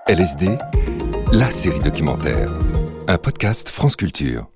LSD, la série documentaire. Un podcast France Culture.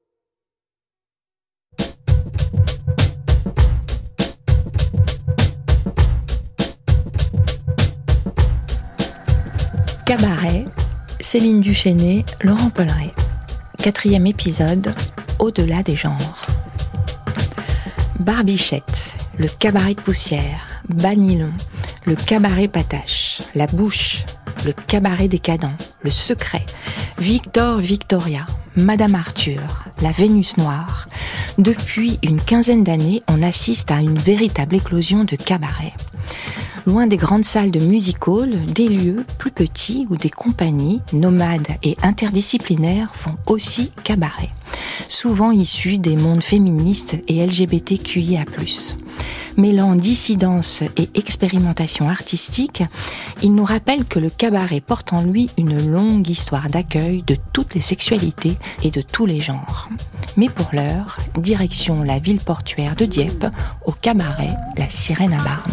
Cabaret, Céline Duchesnay, Laurent Polleret. 4e épisode, Au-delà des genres. Barbichette, le cabaret de poussière. Banilon, le cabaret patache. La bouche, le cabaret décadent. Le secret, Victor Victoria, Madame Arthur, la Vénus noire. Depuis une quinzaine d'années, on assiste à une véritable éclosion de cabarets. Loin des grandes salles de music-hall, des lieux plus petits où des compagnies nomades et interdisciplinaires font aussi cabaret, souvent issus des mondes féministes et LGBTQIA+. Mêlant dissidence et expérimentation artistique, il nous rappelle que le cabaret porte en lui une longue histoire d'accueil de toutes les sexualités et de tous les genres. Mais pour l'heure, direction la ville portuaire de Dieppe, au cabaret La Sirène à Barbe.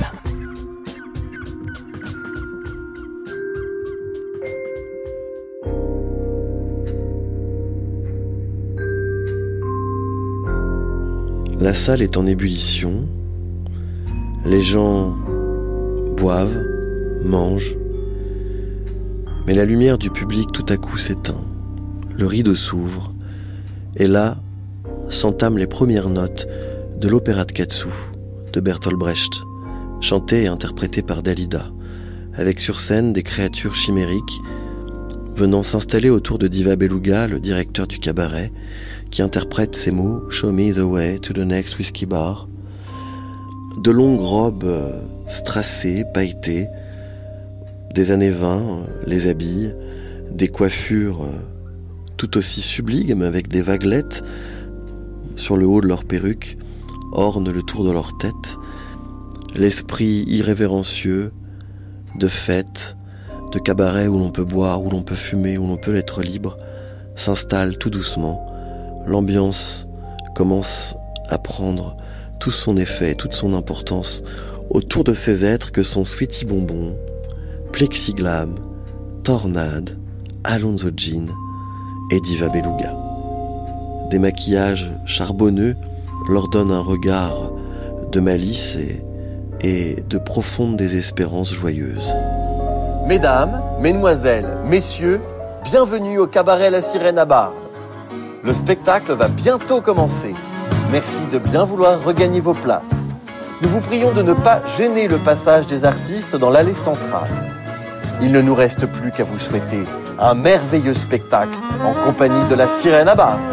La salle est en ébullition, les gens boivent, mangent, mais la lumière du public tout à coup s'éteint, le rideau s'ouvre, et là s'entament les premières notes de l'opéra de Katsu de Bertolt Brecht, chanté et interprété par Dalida, avec sur scène des créatures chimériques venant s'installer autour de Diva Beluga, le directeur du cabaret, qui interprète ces mots « Show me the way to the next whiskey bar ». De longues robes strassées, pailletées, des années 20 les habillent, des coiffures tout aussi sublimes avec des vaguelettes sur le haut de leurs perruques ornent le tour de leur tête. L'esprit irrévérencieux de fête, de cabaret où l'on peut boire, où l'on peut fumer, où l'on peut être libre, s'installe tout doucement. L'ambiance commence à prendre tout son effet, toute son importance autour de ces êtres que sont Sweetie Bonbon, Plexiglam, Tornade, Alonzo Jean et Diva Beluga. Des maquillages charbonneux leur donnent un regard de malice et de profonde désespérance joyeuse. Mesdames, mesdemoiselles, messieurs, bienvenue au cabaret La Sirène à Barbe. Le spectacle va bientôt commencer. Merci de bien vouloir regagner vos places. Nous vous prions de ne pas gêner le passage des artistes dans l'allée centrale. Il ne nous reste plus qu'à vous souhaiter un merveilleux spectacle en compagnie de La Sirène à Barbe.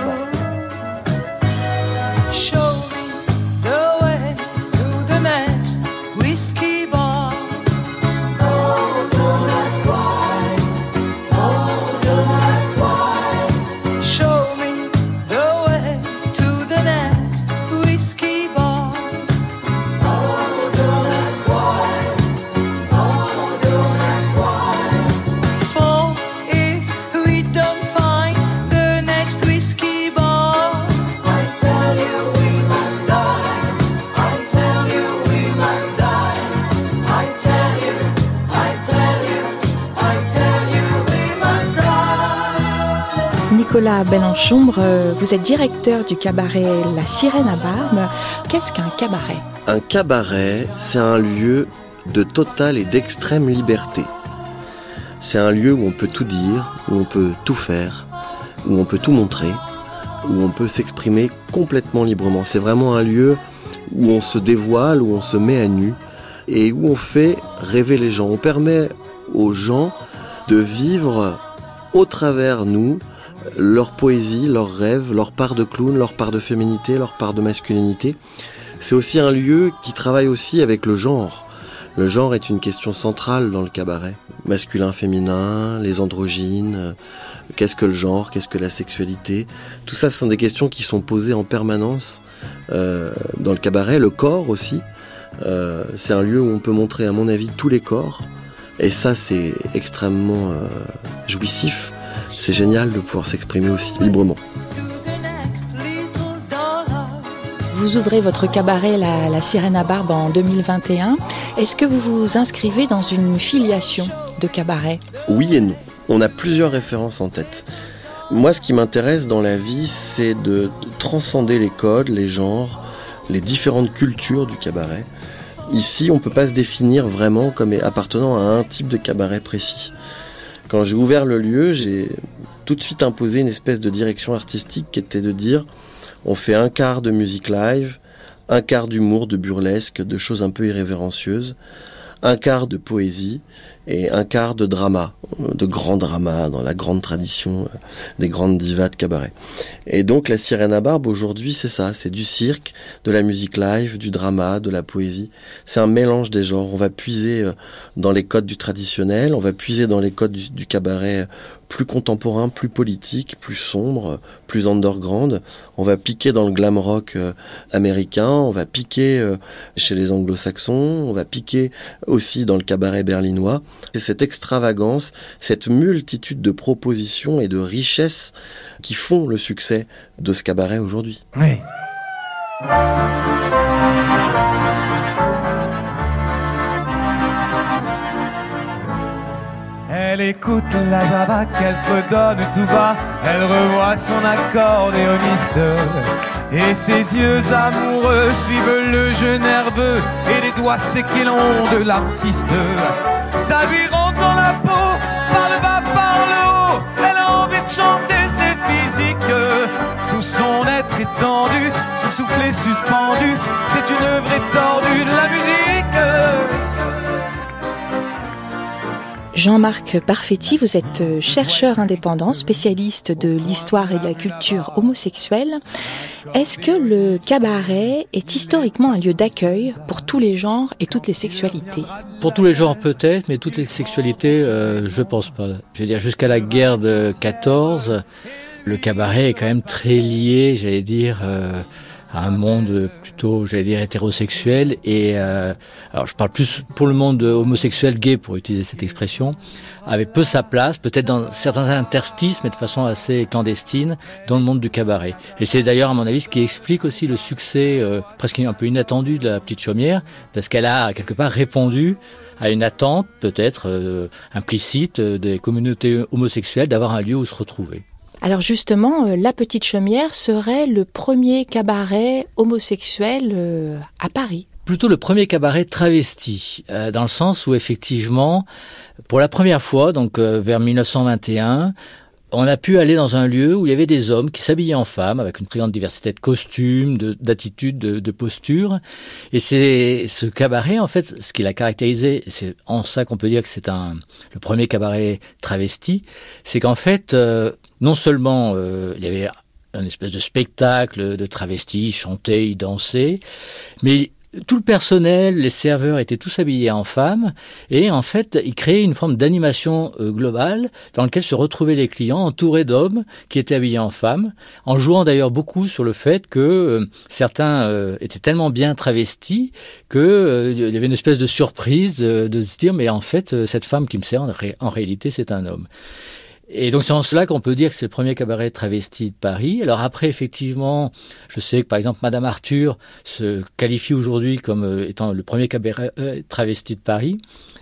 Nicolas Bellenchombre, vous êtes directeur du cabaret La Sirène à Barbe. Qu'est-ce qu'un cabaret ? Un cabaret, c'est un lieu de totale et d'extrême liberté. C'est un lieu où on peut tout dire, où on peut tout faire, où on peut tout montrer, où on peut s'exprimer complètement librement. C'est vraiment un lieu où on se dévoile, où on se met à nu et où on fait rêver les gens. On permet aux gens de vivre au travers nous leur poésie, leurs rêves, leur part de clown, leur part de féminité, leur part de masculinité. C'est aussi un lieu qui travaille aussi avec le genre. Le genre est une question centrale dans le cabaret. Masculin, féminin, les androgynes, qu'est-ce que le genre, qu'est-ce que la sexualité. Tout ça, ce sont des questions qui sont posées en permanence dans le cabaret. Le corps aussi. C'est un lieu où on peut montrer, à mon avis, tous les corps. Et ça, c'est extrêmement jouissif. C'est génial de pouvoir s'exprimer aussi librement. Vous ouvrez votre cabaret La Sirène à Barbe en 2021. Est-ce que vous vous inscrivez dans une filiation de cabaret ? Oui et non. On a plusieurs références en tête. Moi, ce qui m'intéresse dans la vie, c'est de transcender les codes, les genres, les différentes cultures du cabaret. Ici, on ne peut pas se définir vraiment comme appartenant à un type de cabaret précis. Quand j'ai ouvert le lieu, j'ai tout de suite imposé une espèce de direction artistique qui était de dire on fait un quart de musique live, un quart d'humour, de burlesque, de choses un peu irrévérencieuses, un quart de poésie et un quart de drama, de grand drama dans la grande tradition des grandes divas de cabaret. Et donc la Sirène à barbe aujourd'hui c'est ça, c'est du cirque, de la musique live, du drama, de la poésie. C'est un mélange des genres. On va puiser dans les codes du traditionnel, on va puiser dans les codes du cabaret plus contemporain, plus politique, plus sombre, plus underground. On va piquer dans le glam rock américain, on va piquer chez les anglo-saxons, on va piquer aussi dans le cabaret berlinois. C'est cette extravagance, cette multitude de propositions et de richesses qui font le succès de ce cabaret aujourd'hui. Oui. Elle écoute la java qu'elle fredonne tout bas, elle revoit son accordéoniste et ses yeux amoureux suivent le jeu nerveux et les doigts secs et longs de l'artiste. Ça lui rentre dans la peau, par le bas, par le haut, elle a envie de chanter, c'est physique. Tout son être étendu, son souffle est suspendu, c'est une œuvre étendue de la musique. Jean-Marc Parfetti, vous êtes chercheur indépendant, spécialiste de l'histoire et de la culture homosexuelle. Est-ce que le cabaret est historiquement un lieu d'accueil pour tous les genres et toutes les sexualités ? Pour tous les genres peut-être, mais toutes les sexualités, je pense pas. Je veux dire, jusqu'à la guerre de 14, le cabaret est quand même très lié, j'allais dire, à un monde plutôt, j'allais dire, hétérosexuel. Et alors je parle plus pour le monde homosexuel, gay, pour utiliser cette expression, avait peu sa place, peut-être dans certains interstices, mais de façon assez clandestine, dans le monde du cabaret. Et c'est d'ailleurs, à mon avis, ce qui explique aussi le succès presque un peu inattendu de la Petite Chaumière, parce qu'elle a quelque part répondu à une attente, peut-être implicite, des communautés homosexuelles d'avoir un lieu où se retrouver. Alors justement, la Petite Chaumière serait le premier cabaret homosexuel à Paris. Plutôt le premier cabaret travesti, dans le sens où effectivement, pour la première fois, donc vers 1921, on a pu aller dans un lieu où il y avait des hommes qui s'habillaient en femmes, avec une très grande diversité de costumes, d'attitudes, de postures. Et c'est ce cabaret, en fait, ce qui l'a caractérisé, c'est en ça qu'on peut dire que c'est le premier cabaret travesti, c'est qu'en fait, non seulement il y avait un espèce de spectacle de travestis, ils chantaient, ils dansaient, mais tout le personnel, les serveurs étaient tous habillés en femmes et en fait, ils créaient une forme d'animation globale dans laquelle se retrouvaient les clients entourés d'hommes qui étaient habillés en femmes, en jouant d'ailleurs beaucoup sur le fait que certains étaient tellement bien travestis que il y avait une espèce de surprise de se dire mais en fait, cette femme qui me sert, en réalité, c'est un homme. Et donc c'est en cela qu'on peut dire que c'est le premier cabaret travesti de Paris. Alors après, effectivement, je sais que par exemple Madame Arthur se qualifie aujourd'hui comme étant le premier cabaret travesti de Paris.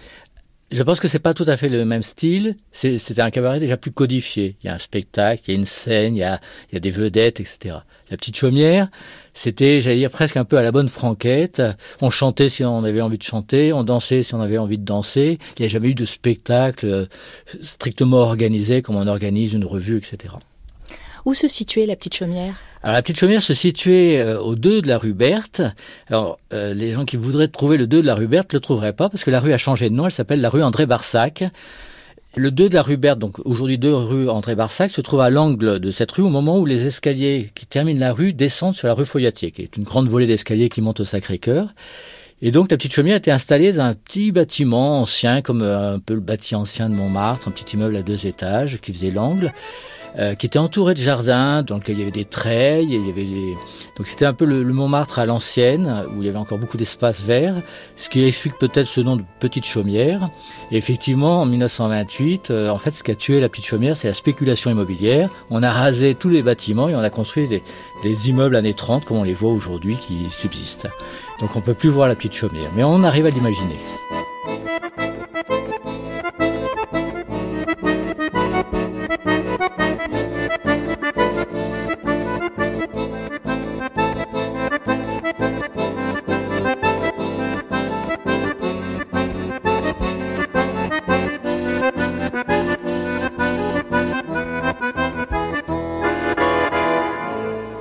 Je pense que c'est pas tout à fait le même style. C'était un cabaret déjà plus codifié. Il y a un spectacle, il y a une scène, il y a des vedettes, etc. La Petite Chaumière, c'était, j'allais dire, presque un peu à la bonne franquette. On chantait si on avait envie de chanter, on dansait si on avait envie de danser. Il n'y a jamais eu de spectacle strictement organisé comme on organise une revue, etc. Où se situait la Petite Chaumière ? Alors la Petite Chaumière se situait au 2 de la rue Berthe. Alors les gens qui voudraient trouver le 2 de la rue Berthe ne le trouveraient pas parce que la rue a changé de nom, elle s'appelle la rue André Barsac. Le 2 de la rue Berthe, donc aujourd'hui 2 rue André Barsac, se trouve à l'angle de cette rue au moment où les escaliers qui terminent la rue descendent sur la rue Foyatier, qui est une grande volée d'escaliers qui monte au Sacré-Cœur. Et donc la Petite Chaumière était installée dans un petit bâtiment ancien, comme un peu le bâti ancien de Montmartre, un petit immeuble à 2 étages qui faisait l'angle. Qui était entouré de jardins, dans lequel il y avait des treilles, il y avait donc c'était un peu le Montmartre à l'ancienne, où il y avait encore beaucoup d'espace vert, ce qui explique peut-être ce nom de Petite Chaumière. Et effectivement, en 1928, en fait, ce qui a tué la Petite Chaumière, c'est la spéculation immobilière. On a rasé tous les bâtiments et on a construit des immeubles années 30, comme on les voit aujourd'hui, qui subsistent. Donc on peut plus voir la Petite Chaumière, mais on arrive à l'imaginer.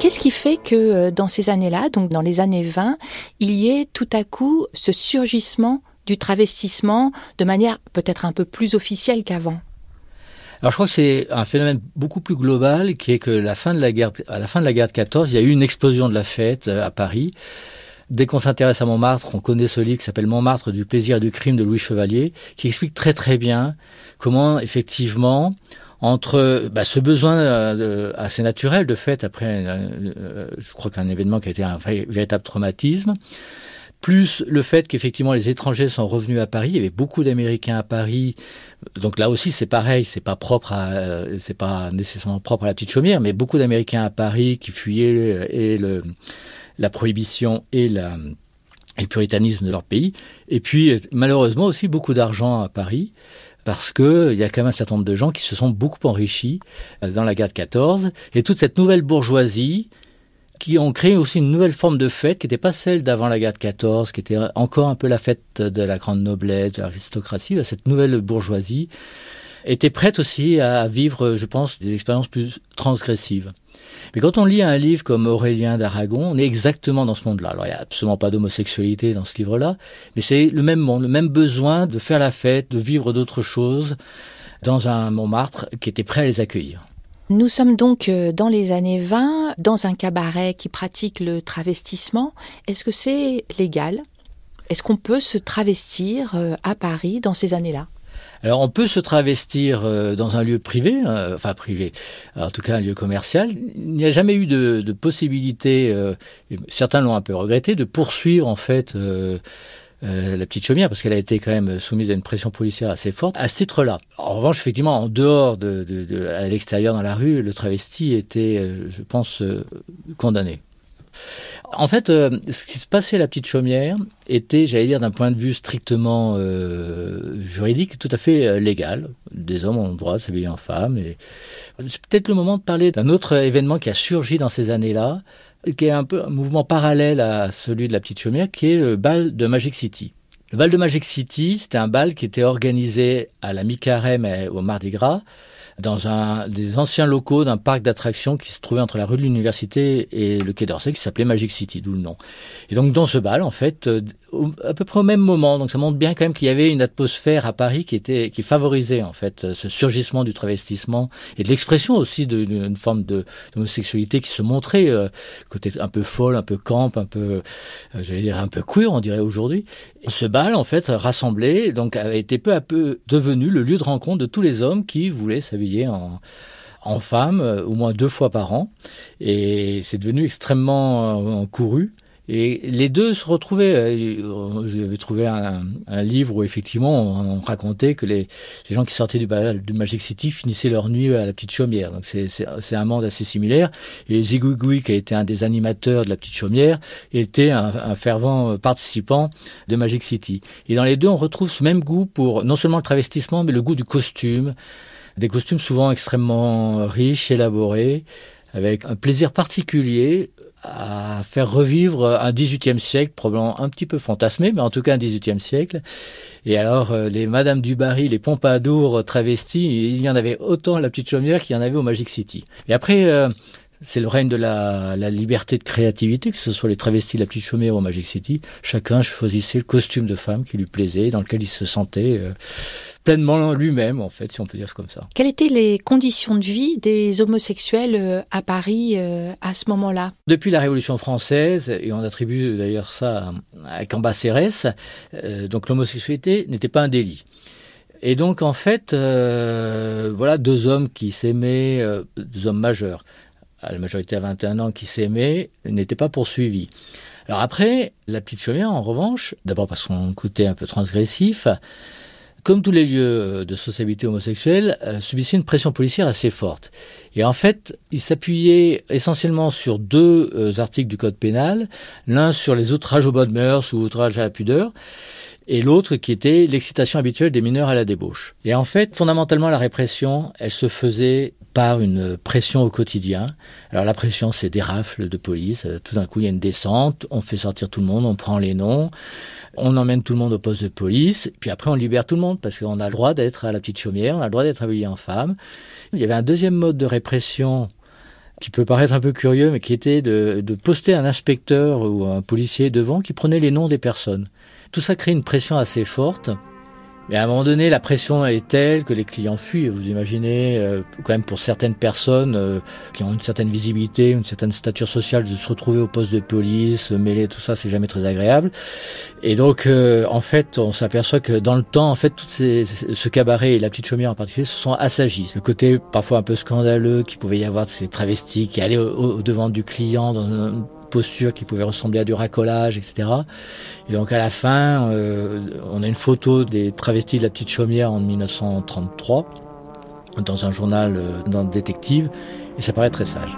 qu'est-ce qui fait que dans ces années-là, donc dans les années 20, il y ait tout à coup ce surgissement du travestissement de manière peut-être un peu plus officielle qu'avant ? Alors je crois que c'est un phénomène beaucoup plus global qui est que à la fin de la guerre de 14, il y a eu une explosion de la fête à Paris. Dès qu'on s'intéresse à Montmartre, on connaît ce livre qui s'appelle Montmartre du plaisir et du crime de Louis Chevalier, qui explique très très bien comment effectivement entre ce besoin assez naturel de fête après, je crois qu'un événement qui a été un véritable traumatisme, plus le fait qu'effectivement les étrangers sont revenus à Paris, il y avait beaucoup d'Américains à Paris, donc là aussi c'est pareil, c'est pas nécessairement propre à la Petite Chaumière, mais beaucoup d'Américains à Paris qui fuyaient la prohibition et le puritanisme de leur pays, et puis malheureusement aussi beaucoup d'argent à Paris, parce qu'il y a quand même un certain nombre de gens qui se sont beaucoup enrichis dans la guerre de 14, et toute cette nouvelle bourgeoisie qui ont créé aussi une nouvelle forme de fête qui n'était pas celle d'avant la guerre de 14, qui était encore un peu la fête de la grande noblesse, de l'aristocratie. Cette nouvelle bourgeoisie était prête aussi à vivre, je pense, des expériences plus transgressives. Mais quand on lit un livre comme Aurélien d'Aragon, on est exactement dans ce monde-là. Alors il n'y a absolument pas d'homosexualité dans ce livre-là, mais c'est le même monde, le même besoin de faire la fête, de vivre d'autres choses dans un Montmartre qui était prêt à les accueillir. Nous sommes donc dans les années 20, dans un cabaret qui pratique le travestissement. Est-ce que c'est légal ? Est-ce qu'on peut se travestir à Paris dans ces années-là ? Alors on peut se travestir dans un lieu privé, en tout cas un lieu commercial. Il n'y a jamais eu de possibilité, certains l'ont un peu regretté, de poursuivre en fait la Petite Chaumière, parce qu'elle a été quand même soumise à une pression policière assez forte, à ce titre-là. En revanche, effectivement, en dehors à l'extérieur, dans la rue, le travesti était, je pense, condamné. En fait, ce qui se passait à la Petite Chaumière était, j'allais dire, d'un point de vue strictement juridique, tout à fait légal. Des hommes ont le droit de s'habiller en femmes. Et c'est peut-être le moment de parler d'un autre événement qui a surgi dans ces années-là, qui est un peu un mouvement parallèle à celui de la Petite Chaumière, qui est le bal de Magic City. Le bal de Magic City, c'était un bal qui était organisé à la mi-carême et au Mardi Gras, dans des anciens locaux d'un parc d'attractions qui se trouvait entre la rue de l'Université et le Quai d'Orsay, qui s'appelait Magic City, d'où le nom. Et donc dans ce bal, en fait, à peu près au même moment, donc ça montre bien quand même qu'il y avait une atmosphère à Paris qui favorisait en fait ce surgissement du travestissement et de l'expression aussi d'une forme d'homosexualité qui se montrait, côté un peu folle, un peu camp, un peu, j'allais dire un peu queer, on dirait aujourd'hui. Et ce bal, en fait, rassemblé, donc avait été peu à peu devenu le lieu de rencontre de tous les hommes qui voulaient s'habiller en femme, au moins 2 fois par an. Et c'est devenu extrêmement couru. Et les deux se retrouvaient. J'avais trouvé un livre où effectivement on racontait que les gens qui sortaient du Magic City finissaient leur nuit à la Petite Chaumière. Donc c'est un monde assez similaire. Et Zigouigoui, qui a été un des animateurs de la Petite Chaumière, était un fervent participant de Magic City. Et dans les deux, on retrouve ce même goût pour non seulement le travestissement, mais le goût du costume. Des costumes souvent extrêmement riches, élaborés, avec un plaisir particulier à faire revivre un XVIIIe siècle, probablement un petit peu fantasmé, mais en tout cas un XVIIIe siècle. Et alors, les Madame du Barry, les Pompadour travestis, il y en avait autant à la Petite Chaumière qu'il y en avait au Magic City. Et après, c'est le règne de la liberté de créativité, que ce soit les travestis de la Petite Chaumière ou au Magic City. Chacun choisissait le costume de femme qui lui plaisait, dans lequel il se sentait pleinement lui-même, en fait, si on peut dire comme ça. Quelles étaient les conditions de vie des homosexuels à Paris à ce moment-là ? Depuis la Révolution française, et on attribue d'ailleurs ça à Cambacérès, donc l'homosexualité n'était pas un délit. Et donc, en fait, voilà 2 hommes qui s'aimaient, 2 hommes majeurs, à la majorité à 21 ans, qui s'aimaient, n'étaient pas poursuivis. Alors après, la Petite Chaumière, en revanche, d'abord parce qu'on côté un peu transgressif, comme tous les lieux de sociabilité homosexuelle, subissait une pression policière assez forte. Et en fait, il s'appuyait essentiellement sur 2 articles du Code pénal, l'un sur les outrages aux bonnes mœurs ou outrages à la pudeur, et l'autre qui était l'excitation habituelle des mineurs à la débauche. Et en fait, fondamentalement, la répression, elle se faisait par une pression au quotidien. Alors la pression, c'est des rafles de police. Tout d'un coup, il y a une descente, on fait sortir tout le monde, on prend les noms, on emmène tout le monde au poste de police, puis après on libère tout le monde parce qu'on a le droit d'être à la Petite Chaumière, on a le droit d'être habillé en femme. Il y avait un deuxième mode de répression qui peut paraître un peu curieux, mais qui était de poster un inspecteur ou un policier devant qui prenait les noms des personnes. Tout ça crée une pression assez forte. Mais à un moment donné, la pression est telle que les clients fuient. Vous imaginez, quand même pour certaines personnes qui ont une certaine visibilité, une certaine stature sociale, de se retrouver au poste de police, mêler tout ça, c'est jamais très agréable. Et donc, en fait, on s'aperçoit que dans le temps, en fait, ce cabaret et la Petite Chaumière en particulier se sont assagis. Le côté parfois un peu scandaleux qu'il pouvait y avoir de ces travestis qui allaient au devant du client dans une posture qui pouvait ressembler à du racolage, etc. Et donc à la fin, on a une photo des travestis de la Petite Chaumière en 1933 dans un journal d'un détective, et ça paraît très sage.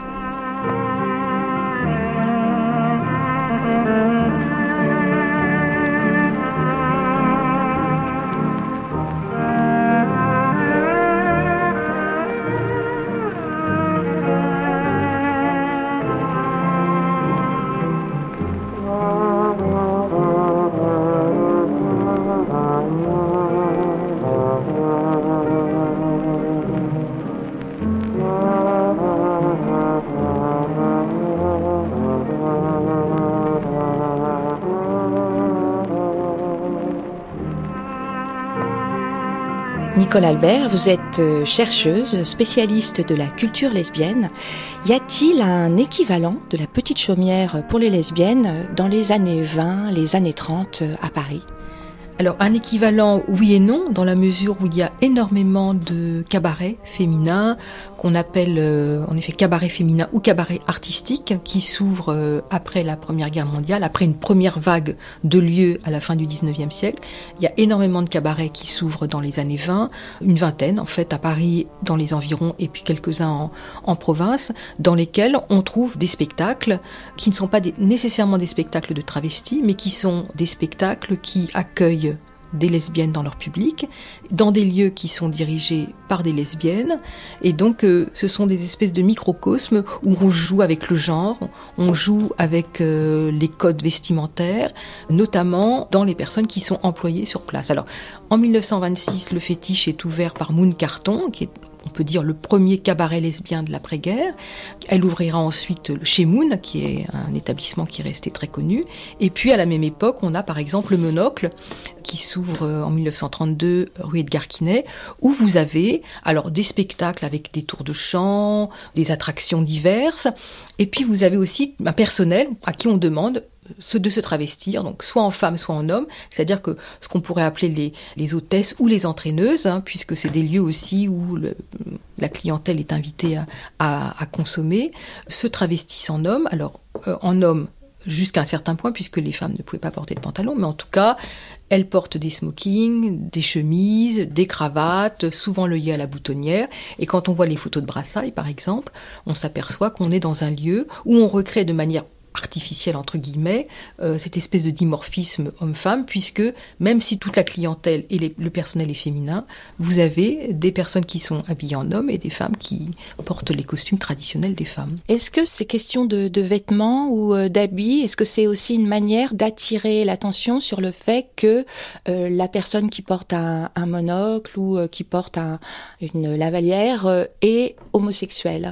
Nicole Albert, vous êtes chercheuse, spécialiste de la culture lesbienne. Y a-t-il un équivalent de la Petite Chaumière pour les lesbiennes dans les années 20, les années 30 à Paris ? Alors un équivalent, oui et non, dans la mesure où il y a énormément de cabarets féminins qu'on appelle en effet cabaret féminin ou cabaret artistique qui s'ouvrent après la Première Guerre mondiale, après une première vague de lieux à la fin du 19e siècle. Il y a énormément de cabarets qui s'ouvrent dans les années 20, une vingtaine en fait à Paris, dans les environs, et puis quelques-uns en province, dans lesquels on trouve des spectacles qui ne sont pas nécessairement des spectacles de travestis, mais qui sont des spectacles qui accueillent des lesbiennes dans leur public, dans des lieux qui sont dirigés par des lesbiennes. Et donc, ce sont des espèces de microcosmes où on joue avec le genre, on joue avec les codes vestimentaires, notamment dans les personnes qui sont employées sur place. Alors, en 1926, le fétiche est ouvert par Moon Carton, qui est, on peut dire, le premier cabaret lesbien de l'après-guerre. Elle ouvrira ensuite chez Moon, qui est un établissement qui est resté très connu. Et puis, à la même époque, on a par exemple le Monocle, qui s'ouvre en 1932 rue Edgar Quinet, où vous avez alors des spectacles avec des tours de chant, des attractions diverses. Et puis, vous avez aussi un personnel à qui on demande de se travestir, donc soit en femme, soit en homme, c'est-à-dire que ce qu'on pourrait appeler les hôtesses ou les entraîneuses, puisque c'est des lieux aussi où la clientèle est invitée à consommer, se travestissent en homme. Alors, en homme, jusqu'à un certain point, puisque les femmes ne pouvaient pas porter de pantalon, mais en tout cas, elles portent des smokings, des chemises, des cravates, souvent l'œillet à la boutonnière. Et quand on voit les photos de Brassailles, par exemple, on s'aperçoit qu'on est dans un lieu où on recrée de manière artificielle entre guillemets, cette espèce de dimorphisme homme-femme, puisque même si toute la clientèle et le personnel est féminin, vous avez des personnes qui sont habillées en homme et des femmes qui portent les costumes traditionnels des femmes. Est-ce que ces questions de vêtements ou d'habits, est-ce que c'est aussi une manière d'attirer l'attention sur le fait que la personne qui porte un monocle ou qui porte une lavalière est homosexuelle ?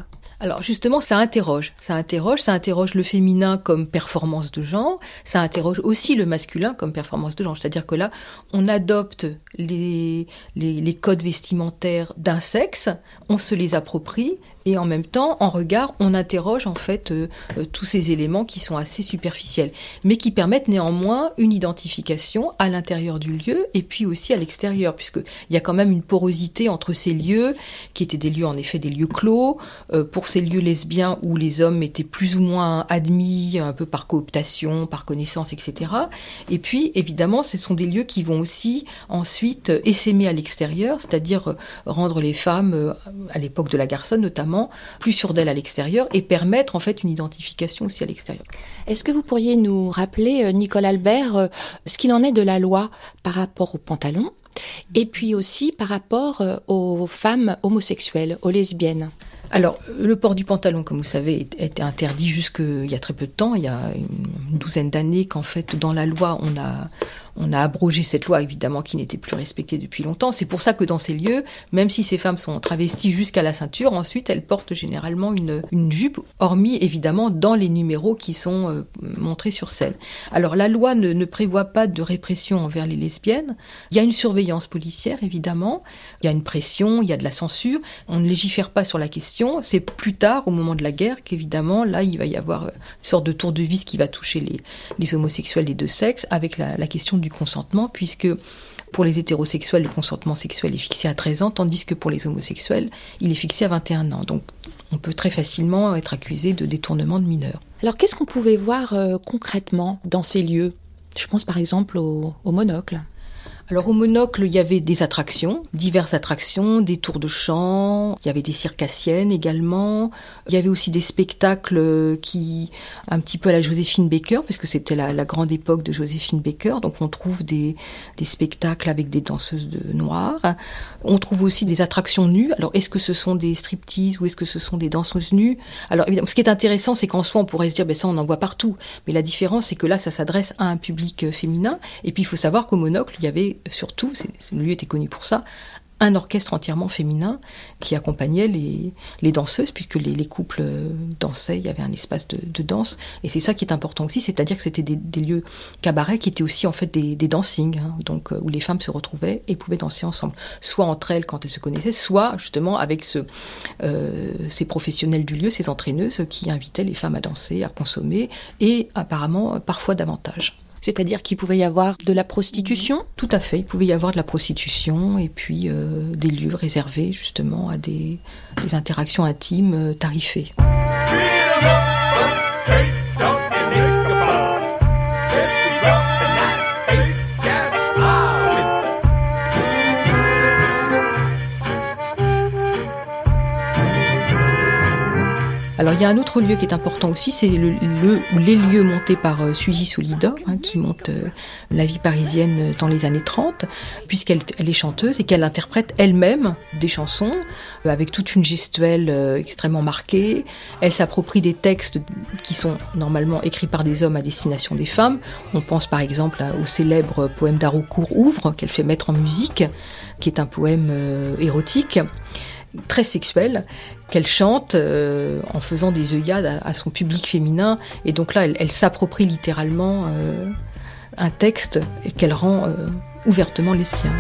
Alors justement, ça interroge le féminin comme performance de genre, ça interroge aussi le masculin comme performance de genre. C'est-à-dire que là, on adopte les codes vestimentaires d'un sexe, on se les approprie, et en même temps, en regard, on interroge en fait tous ces éléments qui sont assez superficiels, mais qui permettent néanmoins une identification à l'intérieur du lieu et puis aussi à l'extérieur, puisqu'il y a quand même une porosité entre ces lieux, qui étaient des lieux en effet des lieux clos, pour ces lieux lesbiens où les hommes étaient plus ou moins admis, un peu par cooptation, par connaissance, etc. Et puis, évidemment, ce sont des lieux qui vont aussi ensuite essaimer à l'extérieur, c'est-à-dire rendre les femmes, à l'époque de la garçonne notamment, plus sûres d'elles à l'extérieur et permettre en fait une identification aussi à l'extérieur. Est-ce que vous pourriez nous rappeler, Nicole Albert, ce qu'il en est de la loi par rapport aux pantalons et puis aussi par rapport aux femmes homosexuelles, aux lesbiennes ? Alors, le port du pantalon, comme vous savez, était interdit jusqu'il y a très peu de temps. Il y a une douzaine d'années qu'en fait, dans la loi, On a abrogé cette loi, évidemment, qui n'était plus respectée depuis longtemps. C'est pour ça que dans ces lieux, même si ces femmes sont travesties jusqu'à la ceinture, ensuite elles portent généralement une jupe, hormis évidemment dans les numéros qui sont montrés sur scène. Alors la loi ne prévoit pas de répression envers les lesbiennes. Il y a une surveillance policière, évidemment. Il y a une pression, il y a de la censure. On ne légifère pas sur la question. C'est plus tard, au moment de la guerre, qu'évidemment, là, il va y avoir une sorte de tour de vis qui va toucher les homosexuels des deux sexes, avec la question du consentement, puisque pour les hétérosexuels, le consentement sexuel est fixé à 13 ans, tandis que pour les homosexuels, il est fixé à 21 ans. Donc, on peut très facilement être accusé de détournement de mineurs. Alors, qu'est-ce qu'on pouvait voir concrètement dans ces lieux ? Je pense par exemple au Monocle. Alors au Monocle, il y avait des attractions, diverses attractions, des tours de chant, il y avait des circassiennes également, il y avait aussi des spectacles qui, un petit peu à la Joséphine Baker, puisque c'était la grande époque de Joséphine Baker, donc on trouve des spectacles avec des danseuses noires. On trouve aussi des attractions nues. Alors est-ce que ce sont des striptease ou est-ce que ce sont des danseuses nues ? Alors évidemment, ce qui est intéressant, c'est qu'en soi on pourrait se dire, ça on en voit partout, mais la différence c'est que là ça s'adresse à un public féminin, et puis il faut savoir qu'au Monocle, il y avait surtout, le lieu était connu pour ça, un orchestre entièrement féminin qui accompagnait les danseuses, puisque les couples dansaient, il y avait un espace de danse, et c'est ça qui est important aussi, c'est-à-dire que c'était des lieux cabarets qui étaient aussi en fait des dancings, donc où les femmes se retrouvaient et pouvaient danser ensemble, soit entre elles quand elles se connaissaient, soit justement avec ces professionnels du lieu, ces entraîneuses qui invitaient les femmes à danser, à consommer, et apparemment parfois davantage. C'est-à-dire qu'il pouvait y avoir de la prostitution ? Tout à fait, il pouvait y avoir de la prostitution et puis des lieux réservés justement à des interactions intimes tarifées. Alors il y a un autre lieu qui est important aussi, c'est les lieux montés par Suzy Solidor, qui monte la vie parisienne dans les années 30, puisqu'elle est chanteuse et qu'elle interprète elle-même des chansons avec toute une gestuelle extrêmement marquée. Elle s'approprie des textes qui sont normalement écrits par des hommes à destination des femmes. On pense par exemple au célèbre poème d'Haraucourt, Ouvre, qu'elle fait mettre en musique, qui est un poème érotique, très sexuelle, qu'elle chante en faisant des œillades à son public féminin. Et donc là, elle s'approprie littéralement un texte qu'elle rend ouvertement lesbien.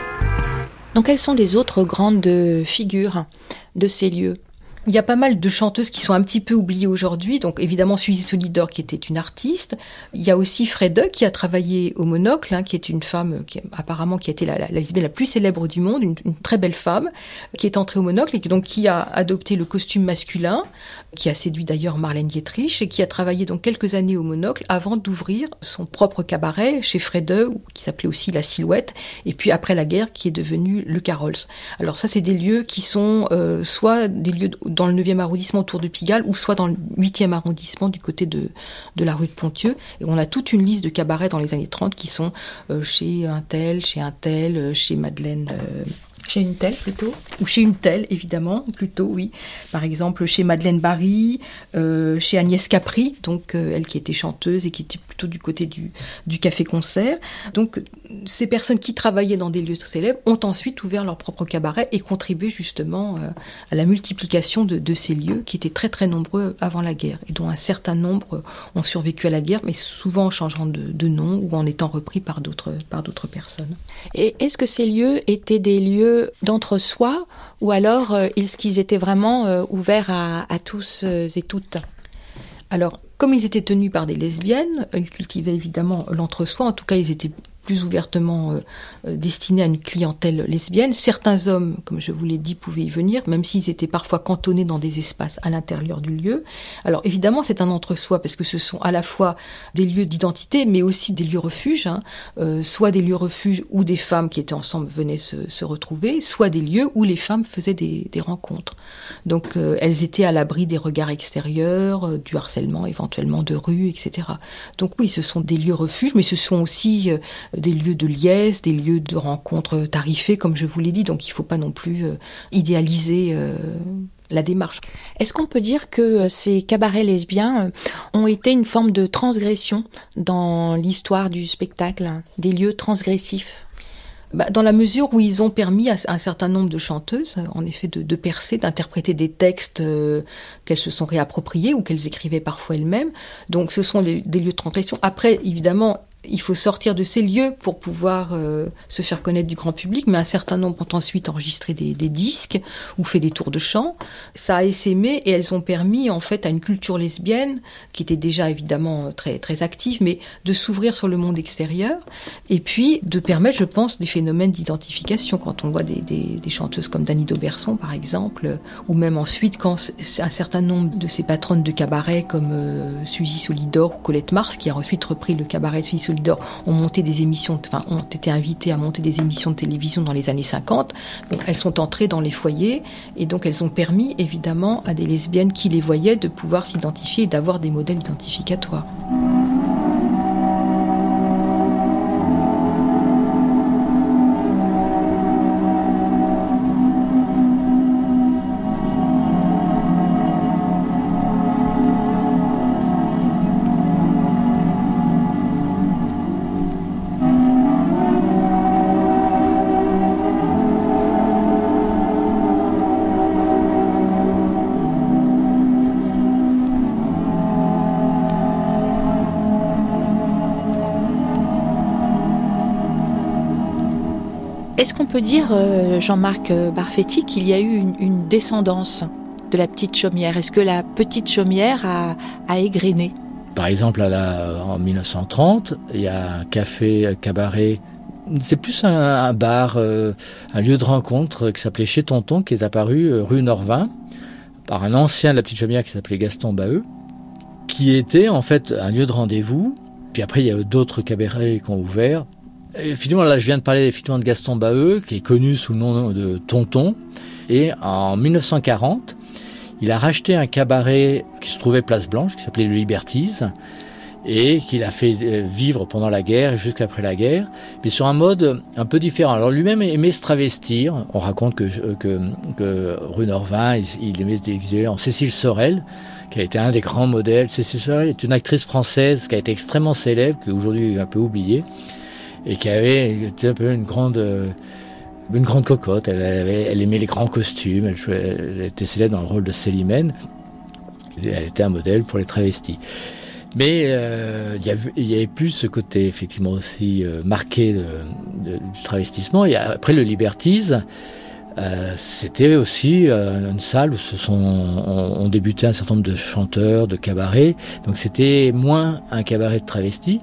Donc quelles sont les autres grandes figures de ces lieux ? Il y a pas mal de chanteuses qui sont un petit peu oubliées aujourd'hui. Donc évidemment Suzy Solidor qui était une artiste. Il y a aussi Frede qui a travaillé au Monocle, qui est une femme qui a été la lesbienne la plus célèbre du monde, une très belle femme, qui est entrée au Monocle et donc qui a adopté le costume masculin, qui a séduit d'ailleurs Marlène Dietrich et qui a travaillé donc quelques années au Monocle avant d'ouvrir son propre cabaret chez Frede, qui s'appelait aussi La Silhouette, et puis après la guerre qui est devenu le Carols. Alors ça c'est des lieux qui sont soit des lieux dans le 9e arrondissement autour de Pigalle, ou soit dans le 8e arrondissement du côté de la rue de Pontieux. Et on a toute une liste de cabarets dans les années 30 qui sont chez un tel, chez Madeleine... Chez une telle, plutôt ? Ou chez une telle, évidemment, plutôt, oui. Par exemple, chez Madeleine Barry, chez Agnès Capri, donc elle qui était chanteuse et qui était plutôt du côté du café-concert. Donc, ces personnes qui travaillaient dans des lieux célèbres ont ensuite ouvert leur propre cabaret et contribué justement à la multiplication de ces lieux qui étaient très très nombreux avant la guerre et dont un certain nombre ont survécu à la guerre, mais souvent en changeant de nom ou en étant repris par d'autres personnes. Et est-ce que ces lieux étaient des lieux d'entre-soi ou alors est-ce qu'ils étaient vraiment ouverts à tous et toutes ? Alors, comme ils étaient tenus par des lesbiennes, ils cultivaient évidemment l'entre-soi, en tout cas ils étaient plus ouvertement destinés à une clientèle lesbienne. Certains hommes, comme je vous l'ai dit, pouvaient y venir, même s'ils étaient parfois cantonnés dans des espaces à l'intérieur du lieu. Alors évidemment, c'est un entre-soi, parce que ce sont à la fois des lieux d'identité, mais aussi des lieux refuges, soit des lieux refuges où des femmes qui étaient ensemble venaient se retrouver, soit des lieux où les femmes faisaient des rencontres. Donc elles étaient à l'abri des regards extérieurs, du harcèlement éventuellement de rue, etc. Donc oui, ce sont des lieux refuges, mais ce sont aussi des lieux de liesse, des lieux de rencontres tarifés, comme je vous l'ai dit. Donc il ne faut pas non plus idéaliser la démarche. Est-ce qu'on peut dire que ces cabarets lesbiens ont été une forme de transgression dans l'histoire du spectacle, des lieux transgressifs ? Dans la mesure où ils ont permis à un certain nombre de chanteuses, en effet, de percer, d'interpréter des textes qu'elles se sont réappropriés ou qu'elles écrivaient parfois elles-mêmes. Donc ce sont des lieux de transgression. Après, évidemment, il faut sortir de ces lieux pour pouvoir se faire connaître du grand public, mais un certain nombre ont ensuite enregistré des disques ou fait des tours de chant. Ça a essaimé et elles ont permis en fait à une culture lesbienne, qui était déjà évidemment très, très active, mais de s'ouvrir sur le monde extérieur et puis de permettre, je pense, des phénomènes d'identification. Quand on voit des chanteuses comme Dany d'Auberson, par exemple, ou même ensuite quand un certain nombre de ces patronnes de cabaret comme Suzy Solidor ou Colette Mars, qui a ensuite repris le cabaret de Suzy Solidor, ont été invitées à monter des émissions de télévision dans les années 50. Bon, elles sont entrées dans les foyers et donc elles ont permis évidemment à des lesbiennes qui les voyaient de pouvoir s'identifier et d'avoir des modèles identificatoires. Est-ce qu'on peut dire, Jean-Marc Barfetti, qu'il y a eu une descendance de la petite chaumière ? Est-ce que la petite chaumière a égrené ? Par exemple, en 1930, il y a un cabaret, c'est plus un bar, un lieu de rencontre qui s'appelait Chez Tonton, qui est apparu rue Norvin, par un ancien de la petite chaumière qui s'appelait Gaston Baheux, qui était en fait un lieu de rendez-vous. Puis après, il y a d'autres cabarets qui ont ouvert. Et finalement, là, je viens de parler effectivement de Gaston Baheux, qui est connu sous le nom de Tonton. Et en 1940, il a racheté un cabaret qui se trouvait Place Blanche, qui s'appelait le Liberties, et qu'il a fait vivre pendant la guerre et jusqu'après la guerre, mais sur un mode un peu différent. Alors lui-même aimait se travestir. On raconte que rue Norvin, il aimait se déguiser en Cécile Sorel, qui a été un des grands modèles. Cécile Sorel est une actrice française qui a été extrêmement célèbre, qui aujourd'hui est un peu oubliée, et qui avait été un peu une grande cocotte. Elle aimait les grands costumes, elle était célèbre dans le rôle de Célimène. Elle était un modèle pour les travestis. Mais il y avait plus ce côté effectivement aussi marqué du travestissement. Et après le Liberties, c'était aussi une salle où ont débuté un certain nombre de chanteurs, de cabarets. Donc c'était moins un cabaret de travestis.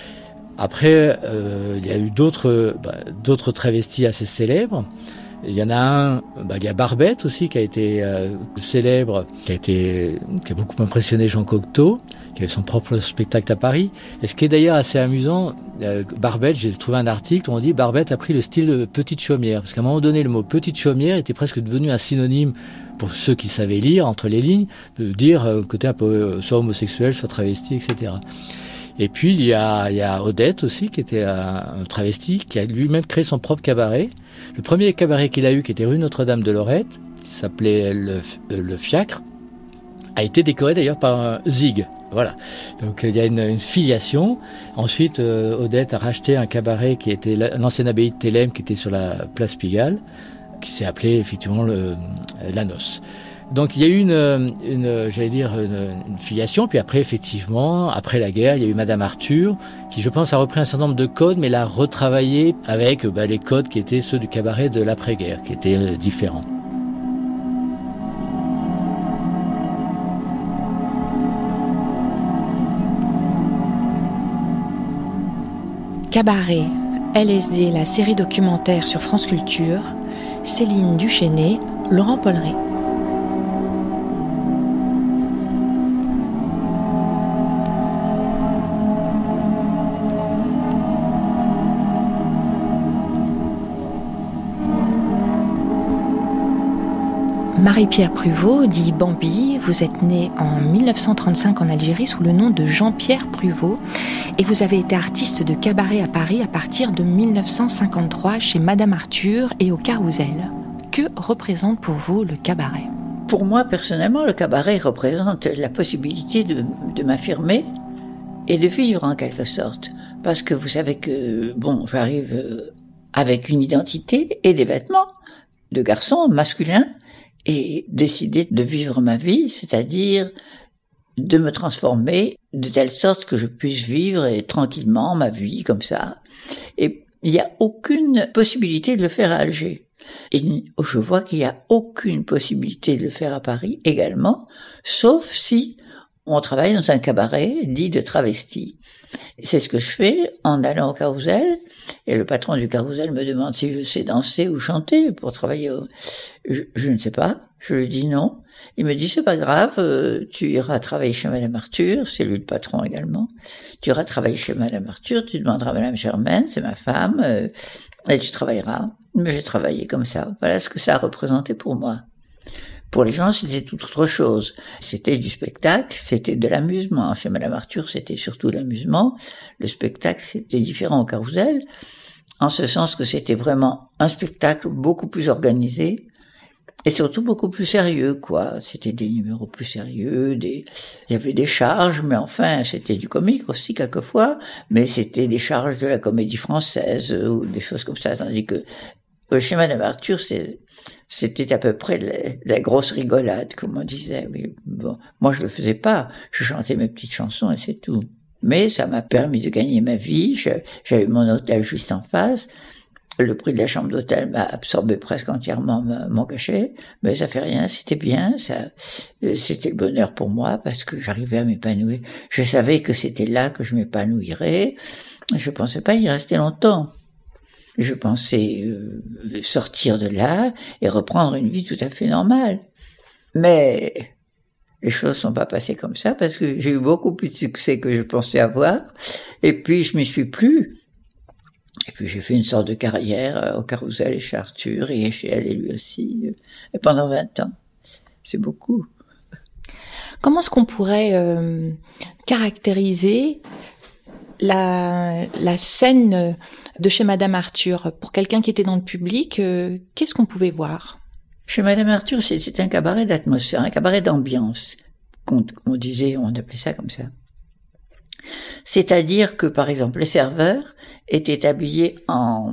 Après, il y a eu d'autres travestis assez célèbres. Il y en a il y a Barbette aussi qui a été célèbre, qui a beaucoup impressionné Jean Cocteau, qui avait son propre spectacle à Paris. Et ce qui est d'ailleurs assez amusant, Barbette, j'ai trouvé un article où on dit Barbette a pris le style petite chaumière, parce qu'à un moment donné, le mot petite chaumière était presque devenu un synonyme pour ceux qui savaient lire entre les lignes, de dire côté un peu soit homosexuel, soit travesti, etc. Et puis il y a Odette aussi, qui était un travesti, qui a lui-même créé son propre cabaret. Le premier cabaret qu'il a eu, qui était rue Notre-Dame de Lorette, qui s'appelait le Fiacre, a été décoré d'ailleurs par un Zig. Voilà. Donc il y a une filiation. Ensuite, Odette a racheté un cabaret qui était l'ancienne abbaye de Thélème, qui était sur la place Pigalle, qui s'est appelé effectivement la Noce. Donc il y a eu une filiation, puis après effectivement, après la guerre, il y a eu Madame Arthur, qui je pense a repris un certain nombre de codes, mais l'a retravaillé avec les codes qui étaient ceux du cabaret de l'après-guerre, qui étaient différents. Cabaret, LSD, la série documentaire sur France Culture, Céline Duchesnay, Laurent Polleret. Marie-Pierre Pruvot, dit Bambi, vous êtes née en 1935 en Algérie sous le nom de Jean-Pierre Pruvot et vous avez été artiste de cabaret à Paris à partir de 1953 chez Madame Arthur et au Carrousel. Que représente pour vous le cabaret ? Pour moi, personnellement, le cabaret représente la possibilité de m'affirmer et de vivre en quelque sorte. Parce que vous savez que, j'arrive avec une identité et des vêtements de garçon masculin et décider de vivre ma vie, c'est-à-dire de me transformer de telle sorte que je puisse vivre tranquillement ma vie comme ça. Et il n'y a aucune possibilité de le faire à Alger. Et je vois qu'il n'y a aucune possibilité de le faire à Paris également, sauf si on travaille dans un cabaret dit de travesti. C'est ce que je fais en allant au Carrousel, et le patron du Carrousel me demande si je sais danser ou chanter pour travailler. Je ne sais pas, je lui dis non. Il me dit c'est pas grave, tu iras travailler chez Madame Arthur, c'est lui le patron également. Tu iras travailler chez Madame Arthur, tu demanderas à Madame Germaine, c'est ma femme, et tu travailleras. Mais j'ai travaillé comme ça. Voilà ce que ça a représenté pour moi. Pour les gens, c'était tout autre chose. C'était du spectacle, c'était de l'amusement. Chez Madame Arthur, c'était surtout l'amusement. Le spectacle, c'était différent au Carrousel, en ce sens que c'était vraiment un spectacle beaucoup plus organisé et surtout beaucoup plus sérieux, quoi. C'était des numéros plus sérieux, il y avait des charges, mais enfin, c'était du comique aussi quelquefois, mais c'était des charges de la comédie française ou des choses comme ça, tandis que chez Madame Arthur, c'était à peu près de la grosse rigolade, comme on disait. Mais bon, moi je le faisais pas. Je chantais mes petites chansons et c'est tout. Mais ça m'a permis de gagner ma vie. J'avais mon hôtel juste en face. Le prix de la chambre d'hôtel m'a absorbé presque entièrement mon cachet. Mais ça fait rien, c'était bien. C'était le bonheur pour moi parce que j'arrivais à m'épanouir. Je savais que c'était là que je m'épanouirais. Je pensais pas y rester longtemps. Je pensais sortir de là et reprendre une vie tout à fait normale. Mais les choses sont pas passées comme ça parce que j'ai eu beaucoup plus de succès que je pensais avoir. Et puis je m'y suis plu. Et puis j'ai fait une sorte de carrière au Carrousel et chez Arthur et chez elle et lui aussi. Et pendant 20 ans. C'est beaucoup. Comment est-ce qu'on pourrait caractériser la scène de chez Madame Arthur, pour quelqu'un qui était dans le public, qu'est-ce qu'on pouvait voir ? Chez Madame Arthur, c'était un cabaret d'atmosphère, un cabaret d'ambiance, on appelait ça comme ça. C'est-à-dire que, par exemple, les serveurs étaient habillés en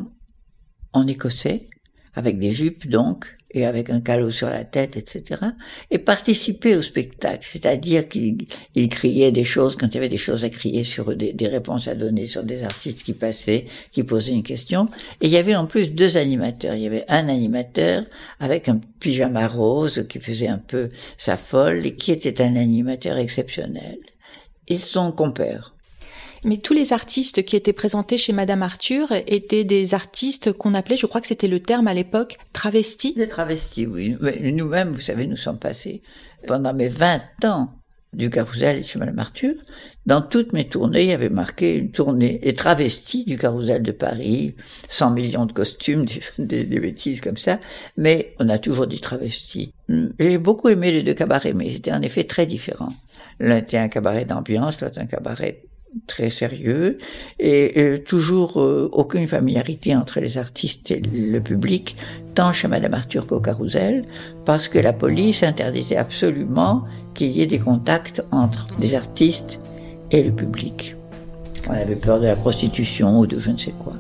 écossais, avec des jupes donc, et avec un calot sur la tête, etc., et participaient au spectacle, c'est-à-dire qu'ils criaient des choses quand il y avait des choses à crier sur des réponses à donner sur des artistes qui passaient, qui posaient une question, et il y avait en plus 2 animateurs. Il y avait un animateur avec un pyjama rose qui faisait un peu sa folle, et qui était un animateur exceptionnel, et son compère. Mais tous les artistes qui étaient présentés chez Madame Arthur étaient des artistes qu'on appelait, je crois que c'était le terme à l'époque, travestis. Des travestis, oui. Nous-mêmes, vous savez, nous sommes passés pendant mes 20 ans du Carrousel chez Madame Arthur. Dans toutes mes tournées, il y avait marqué une tournée et travestis du Carrousel de Paris, 100 millions de costumes, des bêtises comme ça. Mais on a toujours dit travestis. J'ai beaucoup aimé les 2 cabarets, mais ils étaient en effet très différents. L'un était un cabaret d'ambiance, l'autre un cabaret très sérieux et toujours aucune familiarité entre les artistes et le public, tant chez Madame Arthur qu'au Carrousel, parce que la police interdisait absolument qu'il y ait des contacts entre les artistes et le public. On avait peur de la prostitution ou de je ne sais quoi.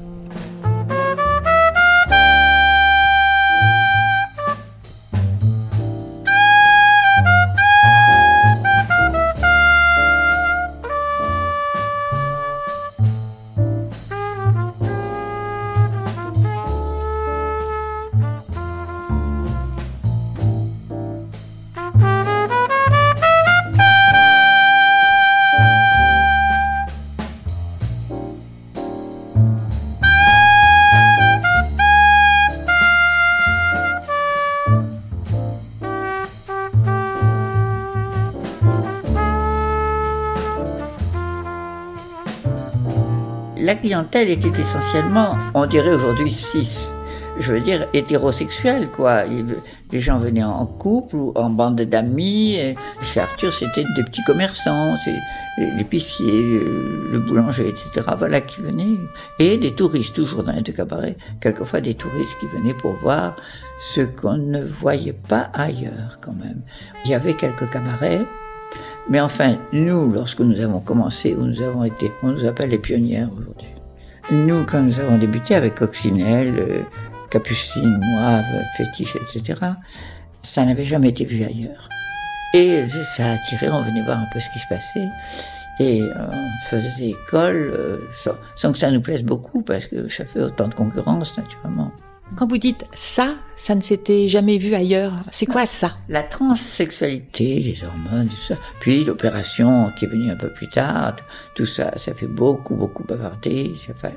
La clientèle était essentiellement, on dirait aujourd'hui 6, je veux dire, hétérosexuel, quoi. Les gens venaient en couple ou en bande d'amis. Et chez Arthur, c'était des petits commerçants, l'épicier, le boulanger, etc. Voilà, qui venaient. Et des touristes, toujours dans les deux cabarets. Quelquefois, des touristes qui venaient pour voir ce qu'on ne voyait pas ailleurs, quand même. Il y avait quelques cabarets. Mais enfin, nous, lorsque nous avons commencé, où nous avons été, on nous appelle les pionnières aujourd'hui. Nous, quand nous avons débuté avec Coccinelle, Capucine, Moave, Fétiche, etc., ça n'avait jamais été vu ailleurs. Et ça a attiré, on venait voir un peu ce qui se passait. Et on faisait école, sans que ça nous plaise beaucoup, parce que ça fait autant de concurrence, naturellement. Quand vous dites ça ne s'était jamais vu ailleurs, c'est quoi ça? La transsexualité, les hormones, tout ça. Puis l'opération qui est venue un peu plus tard, tout ça, ça fait beaucoup bavarder.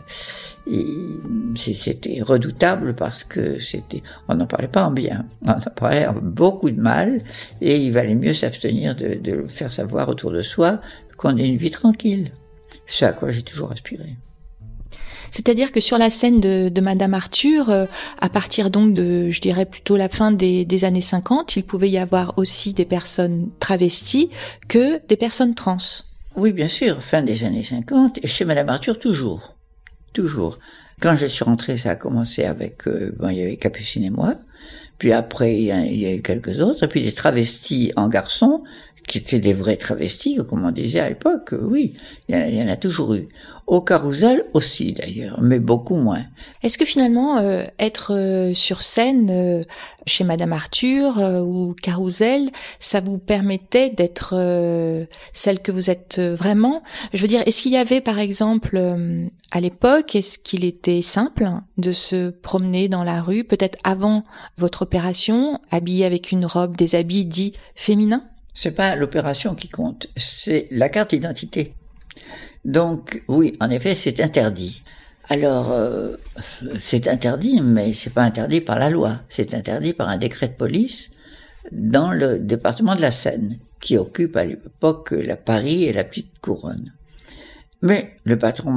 C'était redoutable parce que on n'en parlait pas en bien, on en parlait en beaucoup de mal, et il valait mieux s'abstenir de le faire savoir autour de soi qu'on ait une vie tranquille. C'est à quoi j'ai toujours aspiré. C'est-à-dire que sur la scène de Madame Arthur, à partir donc de, je dirais plutôt la fin des années 50, il pouvait y avoir aussi des personnes travesties que des personnes trans. Oui, bien sûr, fin des années 50, et chez Madame Arthur, toujours. Quand je suis rentré, ça a commencé avec, il y avait Capucine et moi, puis après, il y a eu quelques autres, et puis des travestis en garçons, qui étaient des vrais travestis, comme on disait à l'époque, oui, il y en a toujours eu. Au Carousel aussi, d'ailleurs, mais beaucoup moins. Est-ce que finalement, être sur scène chez Madame Arthur ou Carousel, ça vous permettait d'être celle que vous êtes vraiment? Je veux dire, est-ce qu'il y avait, par exemple, à l'époque, est-ce qu'il était simple de se promener dans la rue, peut-être avant votre opération, habillé avec une robe, des habits dits féminins? C'est pas l'opération qui compte, c'est la carte d'identité. Donc, oui, en effet, c'est interdit. Alors, c'est interdit, mais c'est pas interdit par la loi. C'est interdit par un décret de police dans le département de la Seine, qui occupe à l'époque la Paris et la Petite Couronne. Mais le patron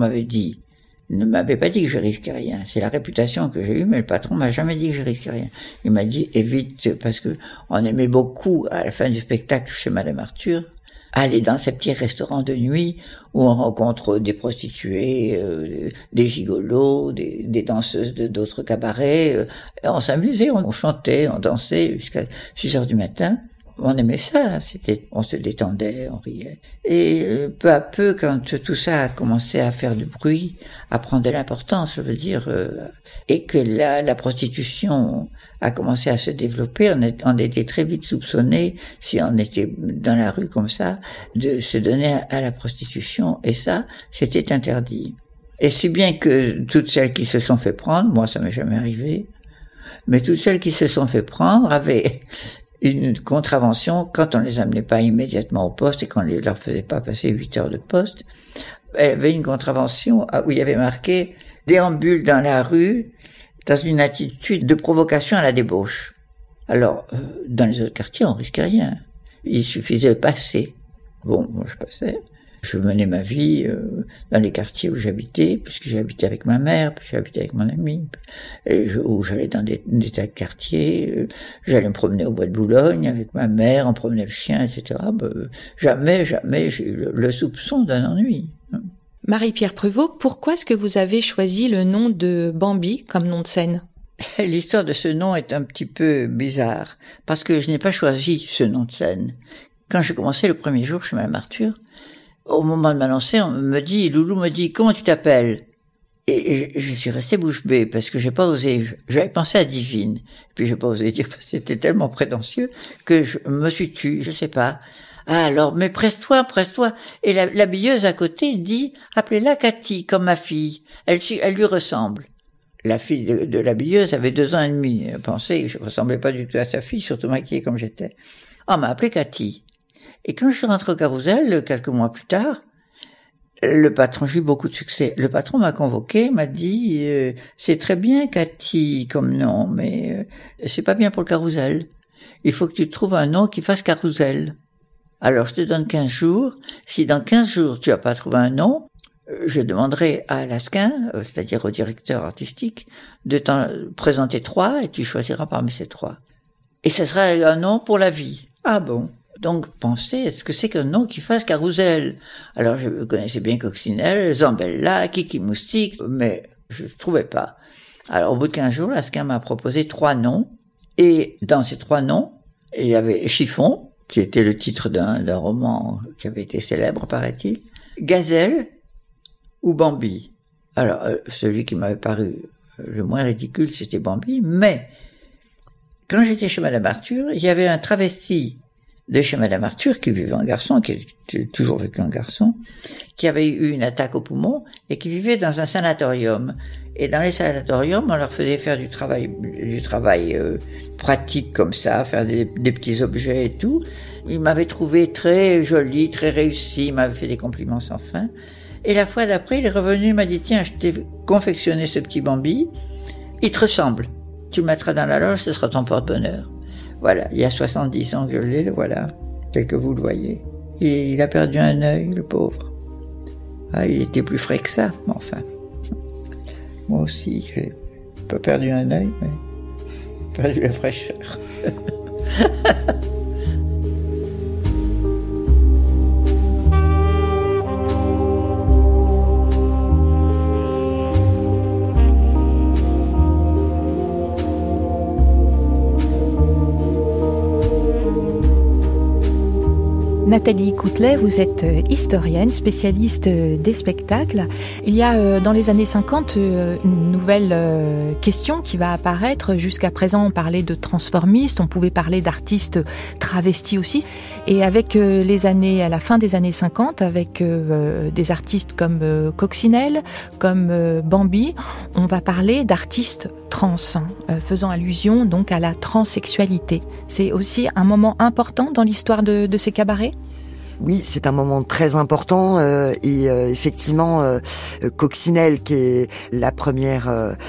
ne m'avait pas dit que je risquais rien. C'est la réputation que j'ai eue, mais le patron m'a jamais dit que je risquais rien. Il m'a dit, évite, parce que on aimait beaucoup, à la fin du spectacle chez Madame Arthur, aller dans ces petits restaurants de nuit où on rencontre des prostituées, des gigolos, des danseuses d'autres cabarets. On s'amusait, on chantait, on dansait jusqu'à 6 heures du matin. On aimait ça, on se détendait, on riait. Et peu à peu, quand tout ça a commencé à faire du bruit, à prendre de l'importance, je veux dire, et que la prostitution a commencé à se développer, on était très vite soupçonnés, si on était dans la rue comme ça, de se donner à la prostitution, et ça, c'était interdit. Et si bien que toutes celles qui se sont fait prendre, moi ça m'est jamais arrivé, mais toutes celles qui se sont fait prendre avaient une contravention quand on les amenait pas immédiatement au poste et qu'on ne leur faisait pas passer 8 heures de poste. Il y avait une contravention où il y avait marqué « déambule dans la rue dans une attitude de provocation à la débauche ». Alors, dans les autres quartiers, on risquait rien. Il suffisait de passer. Bon, moi je passais. Je menais ma vie dans les quartiers où j'habitais, puisque j'habitais avec ma mère, puis j'habitais avec mon ami, où j'allais dans des tas de quartiers, j'allais me promener au bois de Boulogne avec ma mère, on promenait le chien, etc. Jamais j'ai eu le soupçon d'un ennui. Marie-Pierre Prévost, pourquoi est-ce que vous avez choisi le nom de Bambi comme nom de scène? L'histoire de ce nom est un petit peu bizarre, parce que je n'ai pas choisi ce nom de scène. Quand j'ai commencé le premier jour chez Madame Arthur, au moment de m'annoncer, Loulou me dit, comment tu t'appelles? Et je suis resté bouche bée, parce que j'ai pas osé, j'avais pensé à Divine, puis j'ai pas osé dire, parce que c'était tellement prétentieux, que je me suis tue, je sais pas. Ah alors, mais presse-toi. Et l'habilleuse à côté dit, appelez-la Cathy, comme ma fille, elle lui ressemble. La fille de l'habilleuse avait 2 ans et demi, elle pensait que je ressemblais pas du tout à sa fille, surtout maquillée comme j'étais. On m'a appelé Cathy. Et quand je suis rentré au Carousel, quelques mois plus tard, le patron, j'ai eu beaucoup de succès. Le patron m'a convoqué, m'a dit, c'est très bien Cathy comme nom, mais c'est pas bien pour le Carousel. Il faut que tu trouves un nom qui fasse Carousel. Alors je te donne 15 jours. Si dans 15 jours tu n'as pas trouvé un nom, je demanderai à Lasquin, c'est-à-dire au directeur artistique, de t'en présenter 3 et tu choisiras parmi ces 3. Et ce sera un nom pour la vie. Ah bon? Donc, pensez, est-ce que c'est qu'un nom qui fasse carrousel? Alors, je connaissais bien Coccinelle, Zambella, Kiki Moustique, mais je ne trouvais pas. Alors, au bout de 15 jours, Lasquin m'a proposé 3 noms. Et dans ces 3 noms, il y avait Chiffon, qui était le titre d'un roman qui avait été célèbre, paraît-il. Gazelle ou Bambi. Alors, celui qui m'avait paru le moins ridicule, c'était Bambi, mais quand j'étais chez Madame Arthur, il y avait un travesti de chez Madame Arthur qui vivait en garçon, qui était toujours vécu en garçon, qui avait eu une attaque au poumon et qui vivait dans un sanatorium. Et dans les sanatoriums, on leur faisait faire du travail pratique comme ça, faire des petits objets et tout. Il m'avait trouvé très joli, très réussi, il m'avait fait des compliments sans fin. Et la fois d'après, il est revenu, il m'a dit, tiens, je t'ai confectionné ce petit Bambi, il te ressemble. Tu le mettras dans la loge, ce sera ton porte-bonheur. Voilà, il y a 70 ans que je l'ai, voilà, tel que vous le voyez. Il a perdu un œil, le pauvre. Ah, il était plus frais que ça, mais enfin. Moi aussi, j'ai pas perdu un œil, mais perdu la fraîcheur. Nathalie Coutelet, vous êtes historienne, spécialiste des spectacles. Il y a dans les années 50 une nouvelle question qui va apparaître. Jusqu'à présent, on parlait de transformistes, on pouvait parler d'artistes travestis aussi. Et avec les années, à la fin des années 50, avec des artistes comme Coccinelle, comme Bambi, on va parler d'artistes trans, faisant allusion donc à la transsexualité. C'est aussi un moment important dans l'histoire de ces cabarets ? Oui, c'est un moment très important et effectivement, Coccinelle, qui est la première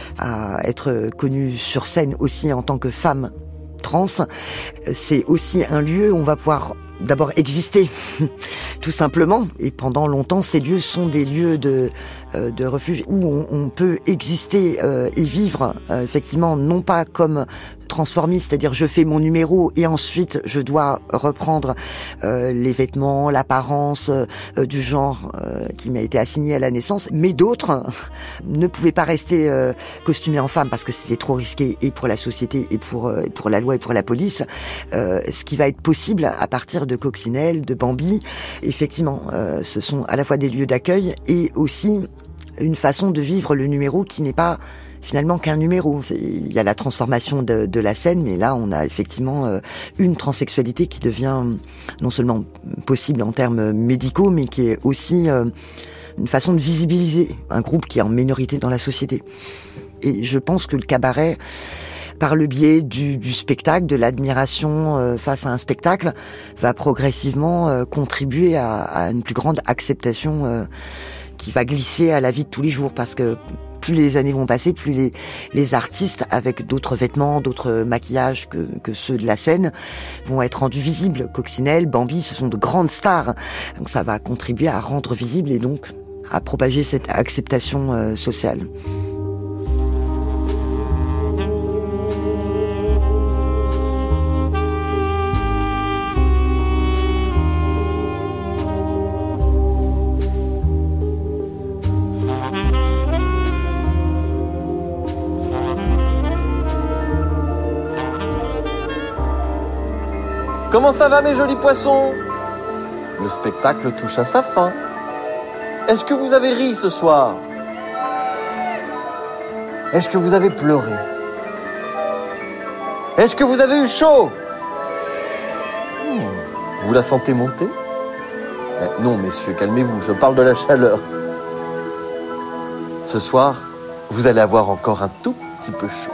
à être connue sur scène aussi en tant que femme trans, c'est aussi un lieu où on va pouvoir d'abord exister, tout simplement. Et pendant longtemps, ces lieux sont des lieux de refuge où on peut exister et vivre, effectivement, non pas comme transformiste, c'est-à-dire je fais mon numéro et ensuite je dois reprendre les vêtements, l'apparence du genre qui m'a été assigné à la naissance, mais d'autres ne pouvaient pas rester costumés en femme parce que c'était trop risqué et pour la société et pour la loi et pour la police. Ce qui va être possible à partir de Coccinelle, de Bambi, effectivement, ce sont à la fois des lieux d'accueil et aussi une façon de vivre le numéro qui n'est pas finalement qu'un numéro. Il y a la transformation de la scène, mais là on a effectivement une transsexualité qui devient non seulement possible en termes médicaux, mais qui est aussi une façon de visibiliser un groupe qui est en minorité dans la société. Et je pense que le cabaret, par le biais du spectacle, de l'admiration face à un spectacle, va progressivement contribuer à une plus grande acceptation qui va glisser à la vie de tous les jours, parce que plus les années vont passer, plus les artistes, avec d'autres vêtements, d'autres maquillages que ceux de la scène, vont être rendus visibles. Coccinelle, Bambi, ce sont de grandes stars. Donc ça va contribuer à rendre visible et donc à propager cette acceptation sociale. Comment ça va mes jolis poissons? Le spectacle touche à sa fin. Est-ce que vous avez ri ce soir? Est-ce que vous avez pleuré? Est-ce que vous avez eu chaud? Vous la sentez monter? Non messieurs, calmez-vous, je parle de la chaleur. Ce soir, vous allez avoir encore un tout petit peu chaud.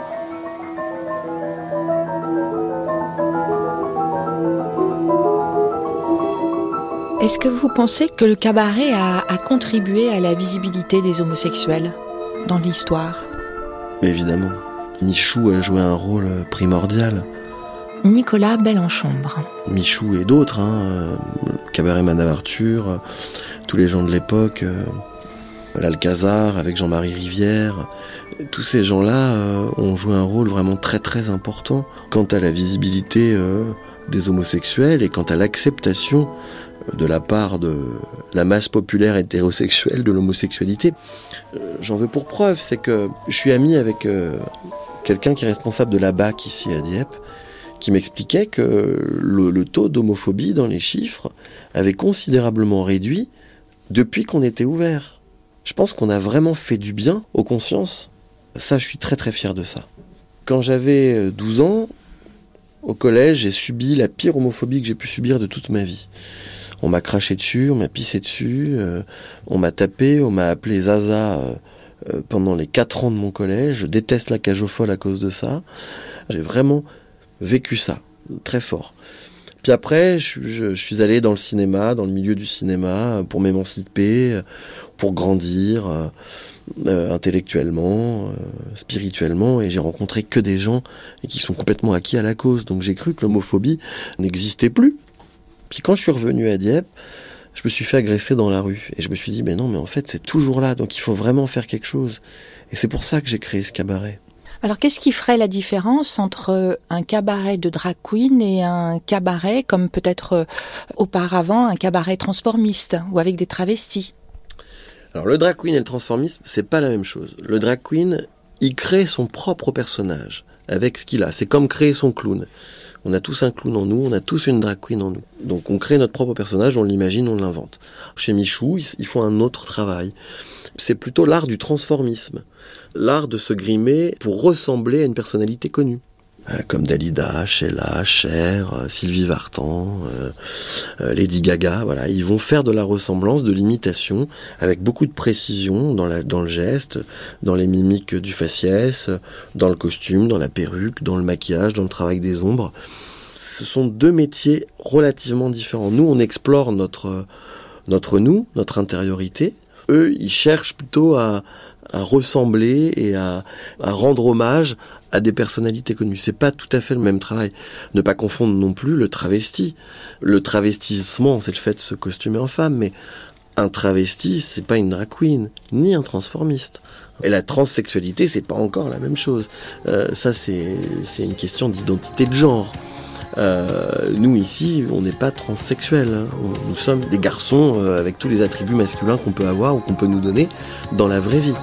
Est-ce que vous pensez que le cabaret a contribué à la visibilité des homosexuels dans l'histoire ? Évidemment. Michou a joué un rôle primordial. Nicolas Bellenchambre. Michou et d'autres, le cabaret Madame Arthur, tous les gens de l'époque l'Alcazar avec Jean-Marie Rivière. Tous ces gens-là ont joué un rôle vraiment très très important quant à la visibilité des homosexuels et quant à l'acceptation de la part de la masse populaire hétérosexuelle de l'homosexualité. J'en veux pour preuve, c'est que je suis ami avec quelqu'un qui est responsable de la BAC ici à Dieppe, qui m'expliquait que le taux d'homophobie dans les chiffres avait considérablement réduit depuis qu'on était ouvert. Je pense qu'on a vraiment fait du bien aux consciences. Ça, je suis très très fier de ça. Quand j'avais 12 ans, au collège, j'ai subi la pire homophobie que j'ai pu subir de toute ma vie. On m'a craché dessus, on m'a pissé dessus, on m'a tapé, on m'a appelé Zaza pendant les 4 ans de mon collège. Je déteste la cage aux folles à cause de ça. J'ai vraiment vécu ça, très fort. Puis après, je suis allé dans le cinéma, dans le milieu du cinéma, pour m'émanciper, pour grandir intellectuellement, spirituellement, et j'ai rencontré que des gens qui sont complètement acquis à la cause. Donc j'ai cru que l'homophobie n'existait plus. Puis quand je suis revenu à Dieppe, je me suis fait agresser dans la rue. Et je me suis dit, mais non, mais en fait, c'est toujours là, donc il faut vraiment faire quelque chose. Et c'est pour ça que j'ai créé ce cabaret. Alors, qu'est-ce qui ferait la différence entre un cabaret de drag queen et un cabaret, comme peut-être auparavant, un cabaret transformiste ou avec des travestis ? Alors, le drag queen et le transformisme, c'est pas la même chose. Le drag queen, il crée son propre personnage avec ce qu'il a. C'est comme créer son clown. On a tous un clown en nous, on a tous une drag queen en nous. Donc, on crée notre propre personnage, on l'imagine, on l'invente. Chez Michou, ils font un autre travail. C'est plutôt l'art du transformisme. L'art de se grimer pour ressembler à une personnalité connue. Comme Dalida, Sheila, Cher, Sylvie Vartan, Lady Gaga, voilà. Ils vont faire de la ressemblance, de l'imitation, avec beaucoup de précision dans le geste, dans les mimiques du faciès, dans le costume, dans la perruque, dans le maquillage, dans le travail des ombres. Ce sont deux métiers relativement différents. Nous, on explore notre nous, notre intériorité. Eux, ils cherchent plutôt à ressembler et à rendre hommage à des personnalités connues. C'est pas tout à fait le même travail. Ne pas confondre non plus le travesti. Le travestissement, c'est le fait de se costumer en femme, mais un travesti, c'est pas une drag queen, ni un transformiste. Et la transsexualité, c'est pas encore la même chose. Ça, c'est une question d'identité de genre. Nous ici, on n'est pas transsexuels, hein. Nous sommes des garçons avec tous les attributs masculins qu'on peut avoir ou qu'on peut nous donner dans la vraie vie.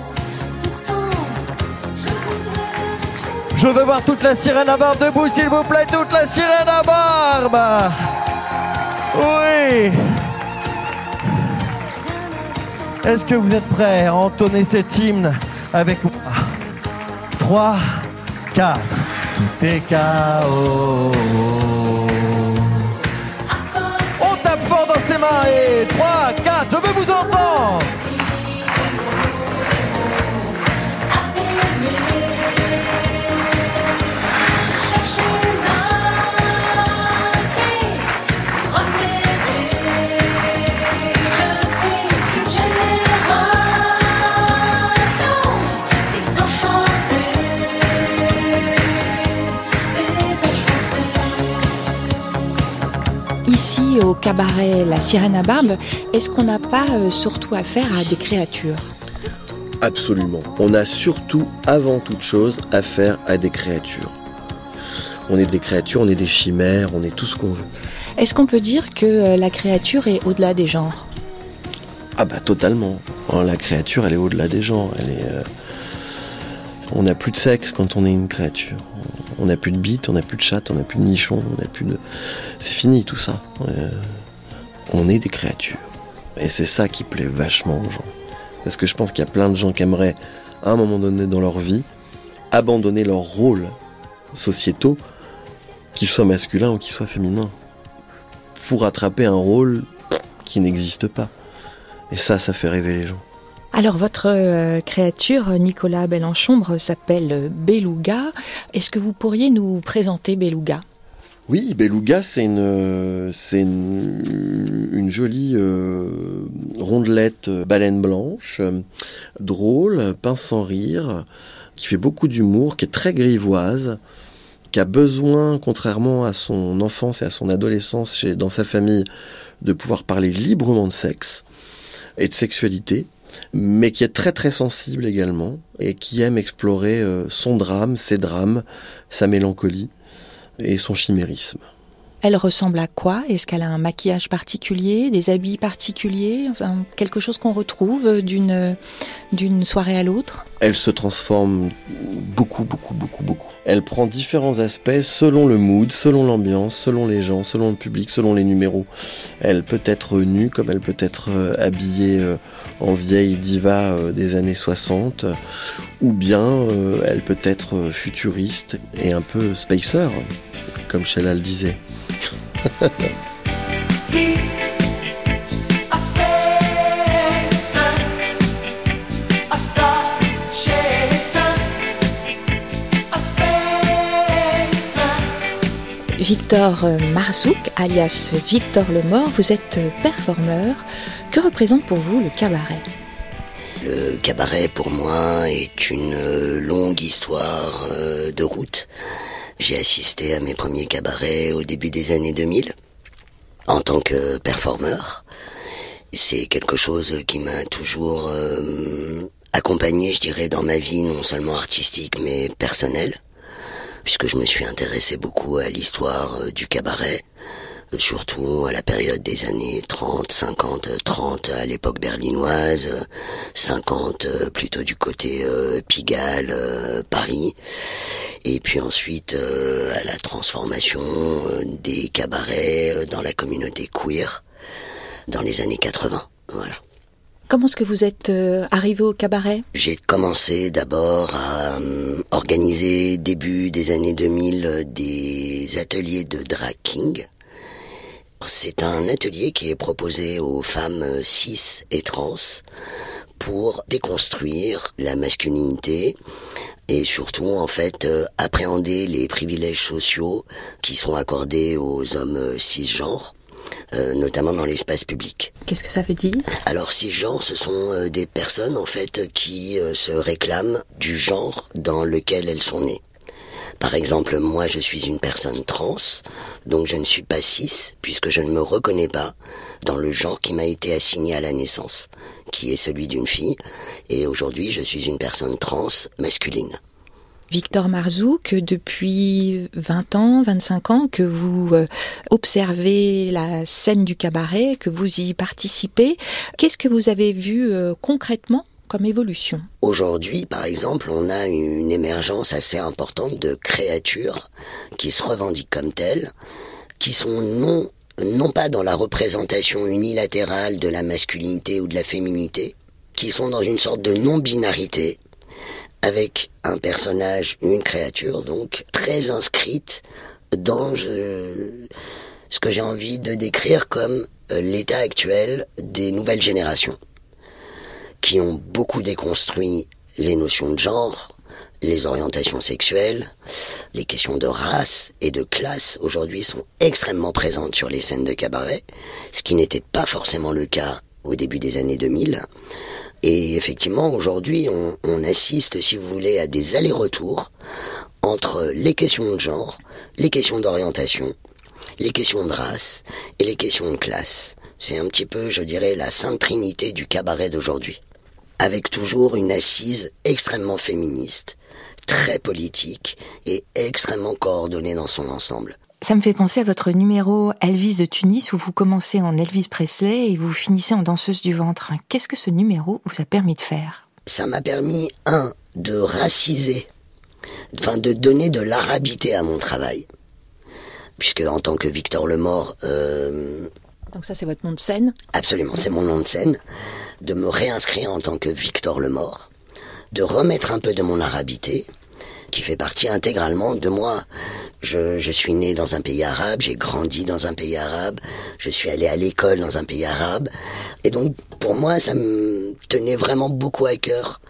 Je veux voir toute la sirène à barbe debout, s'il vous plaît, toute la sirène à barbe. Oui. Est-ce que vous êtes prêts à entonner cet hymne avec moi? 3, 4. Tout est chaos. On tape fort dans ses mains et 3, 4, je veux vous entendre. Ici, au cabaret La Sirène à Barbe, est-ce qu'on n'a pas surtout affaire à des créatures ? Absolument. On a surtout, avant toute chose, affaire à des créatures. On est des créatures, on est des chimères, on est tout ce qu'on veut. Est-ce qu'on peut dire que la créature est au-delà des genres ? Ah bah totalement. La créature, elle est au-delà des genres. On n'a plus de sexe quand on est une créature. On n'a plus de bite, on n'a plus de chatte, on n'a plus de nichon, on n'a plus de... C'est fini tout ça. On est des créatures. Et c'est ça qui plaît vachement aux gens. Parce que je pense qu'il y a plein de gens qui aimeraient, à un moment donné dans leur vie, abandonner leur rôle sociétaux, qu'il soit masculin ou qu'il soit féminin, pour attraper un rôle qui n'existe pas. Et ça fait rêver les gens. Alors votre créature, Nicolas Bellenchambre, s'appelle Beluga. Est-ce que vous pourriez nous présenter Beluga ? Oui, Beluga, c'est une jolie rondelette baleine blanche, drôle, pince sans rire, qui fait beaucoup d'humour, qui est très grivoise, qui a besoin, contrairement à son enfance et à son adolescence dans sa famille, de pouvoir parler librement de sexe et de sexualité. mais qui est très très sensible également, et qui aime explorer son drame, ses drames, sa mélancolie et son chimérisme. Elle ressemble à quoi ? Est-ce qu'elle a un maquillage particulier, des habits particuliers, enfin, quelque chose qu'on retrouve d'une soirée à l'autre ? Elle se transforme beaucoup. Elle prend différents aspects selon le mood, selon l'ambiance, selon les gens, selon le public, selon les numéros. Elle peut être nue comme elle peut être habillée en vieille diva des années 60, ou bien elle peut être futuriste et un peu spacer, comme Sheila le disait. Victor Marzouk, alias Victor Lemort, vous êtes performeur. Que représente pour vous le cabaret ? Le cabaret, pour moi, est une longue histoire de route. J'ai assisté à mes premiers cabarets au début des années 2000, en tant que performeur. C'est quelque chose qui m'a toujours accompagné, je dirais, dans ma vie, non seulement artistique, mais personnelle, puisque je me suis intéressé beaucoup à l'histoire du cabaret, surtout à la période des années 30, 50, 30 à l'époque berlinoise, 50 plutôt du côté Pigalle, Paris, et puis ensuite à la transformation des cabarets dans la communauté queer dans les années 80, voilà. Comment est-ce que vous êtes arrivé au cabaret ? J'ai commencé d'abord à organiser, début des années 2000, des ateliers de drag king. C'est un atelier qui est proposé aux femmes cis et trans pour déconstruire la masculinité et surtout en fait appréhender les privilèges sociaux qui sont accordés aux hommes cisgenres, notamment dans l'espace public. Qu'est-ce que ça veut dire ? Alors cisgenres, ce sont des personnes en fait qui se réclament du genre dans lequel elles sont nées. Par exemple, moi je suis une personne trans, donc je ne suis pas cis, puisque je ne me reconnais pas dans le genre qui m'a été assigné à la naissance, qui est celui d'une fille, et aujourd'hui je suis une personne trans masculine. Victor Marzouk, depuis 20 ans, 25 ans que vous observez la scène du cabaret, que vous y participez, qu'est-ce que vous avez vu concrètement comme évolution ? Aujourd'hui, par exemple, on a une émergence assez importante de créatures qui se revendiquent comme telles, qui sont non pas dans la représentation unilatérale de la masculinité ou de la féminité, qui sont dans une sorte de non-binarité, avec un personnage, une créature, donc, très inscrite dans ce que j'ai envie de décrire comme l'état actuel des nouvelles générations, qui ont beaucoup déconstruit les notions de genre, les orientations sexuelles, les questions de race et de classe aujourd'hui sont extrêmement présentes sur les scènes de cabaret, ce qui n'était pas forcément le cas au début des années 2000. Et effectivement, aujourd'hui, on assiste, si vous voulez, à des allers-retours entre les questions de genre, les questions d'orientation, les questions de race et les questions de classe. C'est un petit peu, je dirais, la sainte trinité du cabaret d'aujourd'hui, avec toujours une assise extrêmement féministe, très politique et extrêmement coordonnée dans son ensemble. Ça me fait penser à votre numéro Elvis de Tunis où vous commencez en Elvis Presley et vous finissez en danseuse du ventre. Qu'est-ce que ce numéro vous a permis de faire ? Ça m'a permis, de raciser, de donner de l'arabité à mon travail. Puisque en tant que Victor Lemort... Donc ça c'est votre nom de scène ? Absolument, c'est mon nom de scène. De me réinscrire en tant que Victor Lemort, de remettre un peu de mon arabité, qui fait partie intégralement de moi. Je suis né dans un pays arabe, j'ai grandi dans un pays arabe, je suis allé à l'école dans un pays arabe, et donc pour moi ça me tenait vraiment beaucoup à cœur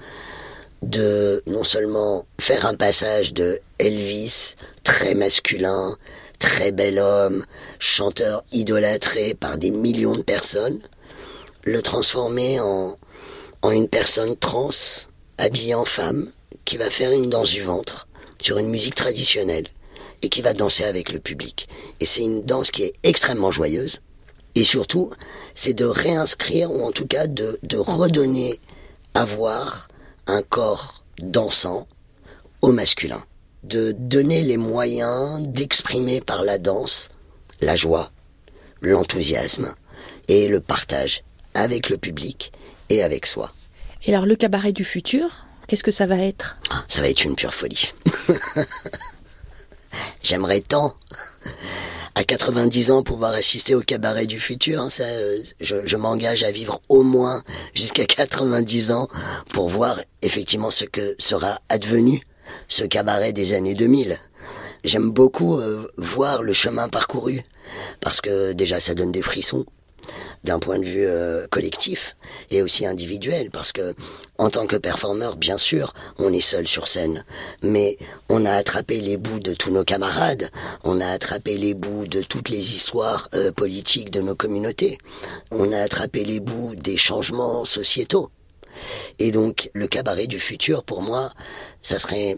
de non seulement faire un passage de Elvis, très masculin, très bel homme, chanteur idolâtré par des millions de personnes, le transformer en une personne trans, habillée en femme, qui va faire une danse du ventre sur une musique traditionnelle et qui va danser avec le public. Et c'est une danse qui est extrêmement joyeuse. Et surtout, c'est de réinscrire, ou en tout cas de redonner avoir un corps dansant au masculin, de donner les moyens d'exprimer par la danse la joie, l'enthousiasme et le partage avec le public et avec soi. Et alors le cabaret du futur, qu'est-ce que ça va être ? Ça va être une pure folie. J'aimerais tant, à 90 ans, pouvoir assister au cabaret du futur. Ça, je m'engage à vivre au moins jusqu'à 90 ans pour voir effectivement ce que sera advenu ce cabaret des années 2000. J'aime beaucoup voir le chemin parcouru, parce que déjà ça donne des frissons, d'un point de vue collectif et aussi individuel, parce que en tant que performeur, bien sûr, on est seul sur scène, mais on a attrapé les bouts de tous nos camarades, on a attrapé les bouts de toutes les histoires politiques de nos communautés, on a attrapé les bouts des changements sociétaux. Et donc le cabaret du futur, pour moi, ça serait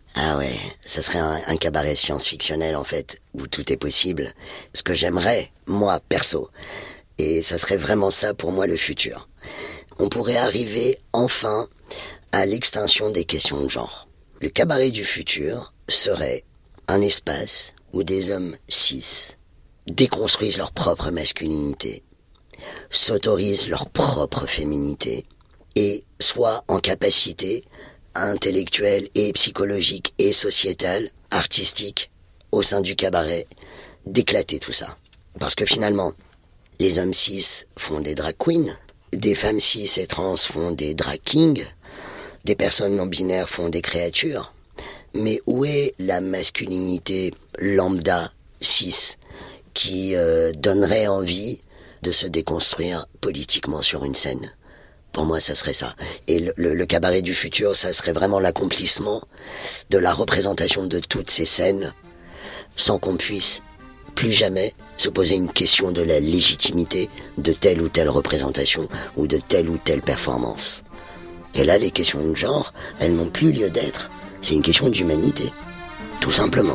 un cabaret science-fictionnel en fait, où tout est possible. Ce que j'aimerais, moi, perso, et ça serait vraiment ça pour moi le futur. On pourrait arriver enfin à l'extinction des questions de genre. Le cabaret du futur serait un espace où des hommes cis déconstruisent leur propre masculinité, s'autorisent leur propre féminité et soient en capacité intellectuelle et psychologique et sociétale, artistique, au sein du cabaret, d'éclater tout ça. Parce que finalement, les hommes cis font des drag queens, des femmes cis et trans font des drag kings, des personnes non binaires font des créatures. Mais où est la masculinité lambda cis qui donnerait envie de se déconstruire politiquement sur une scène ? Pour moi, ça serait ça. Et le cabaret du futur, ça serait vraiment l'accomplissement de la représentation de toutes ces scènes, sans qu'on puisse plus jamais se poser une question de la légitimité de telle ou telle représentation ou de telle ou telle performance. Et là, les questions de genre, elles n'ont plus lieu d'être. C'est une question d'humanité, tout simplement.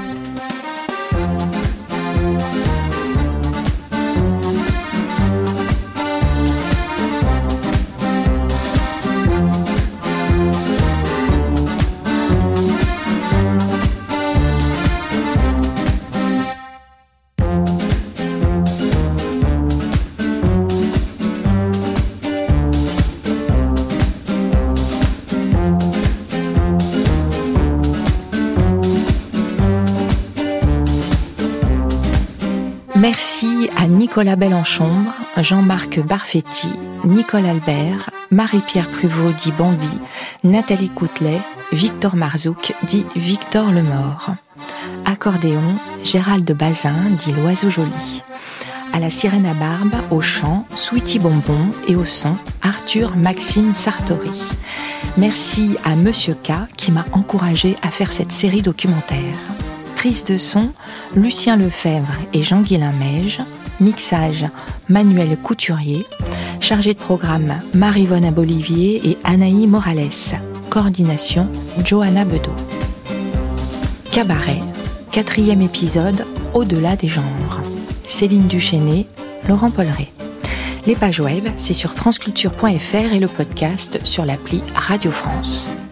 Merci à Nicolas Bellenchombre, Jean-Marc Barfetti, Nicole Albert, Marie-Pierre Pruvot dit Bambi, Nathalie Coutelet, Victor Marzouk dit Victor Lemort. Accordéon, Gérald Bazin dit l'oiseau joli. À la sirène à barbe, au chant, Sweetie Bonbon et au son, Arthur Maxime Sartori. Merci à Monsieur K qui m'a encouragé à faire cette série documentaire. Prise de son, Lucien Lefebvre et Jean-Guilain Meige. Mixage, Manuel Couturier. Chargé de programme, Marie-Vonne Bolivier et Anaïs Morales. Coordination, Johanna Bedeau. Cabaret, 4e épisode, Au-delà des genres. Céline Duchesnay, Laurent Polleret. Les pages web, c'est sur franceculture.fr et le podcast sur l'appli Radio France.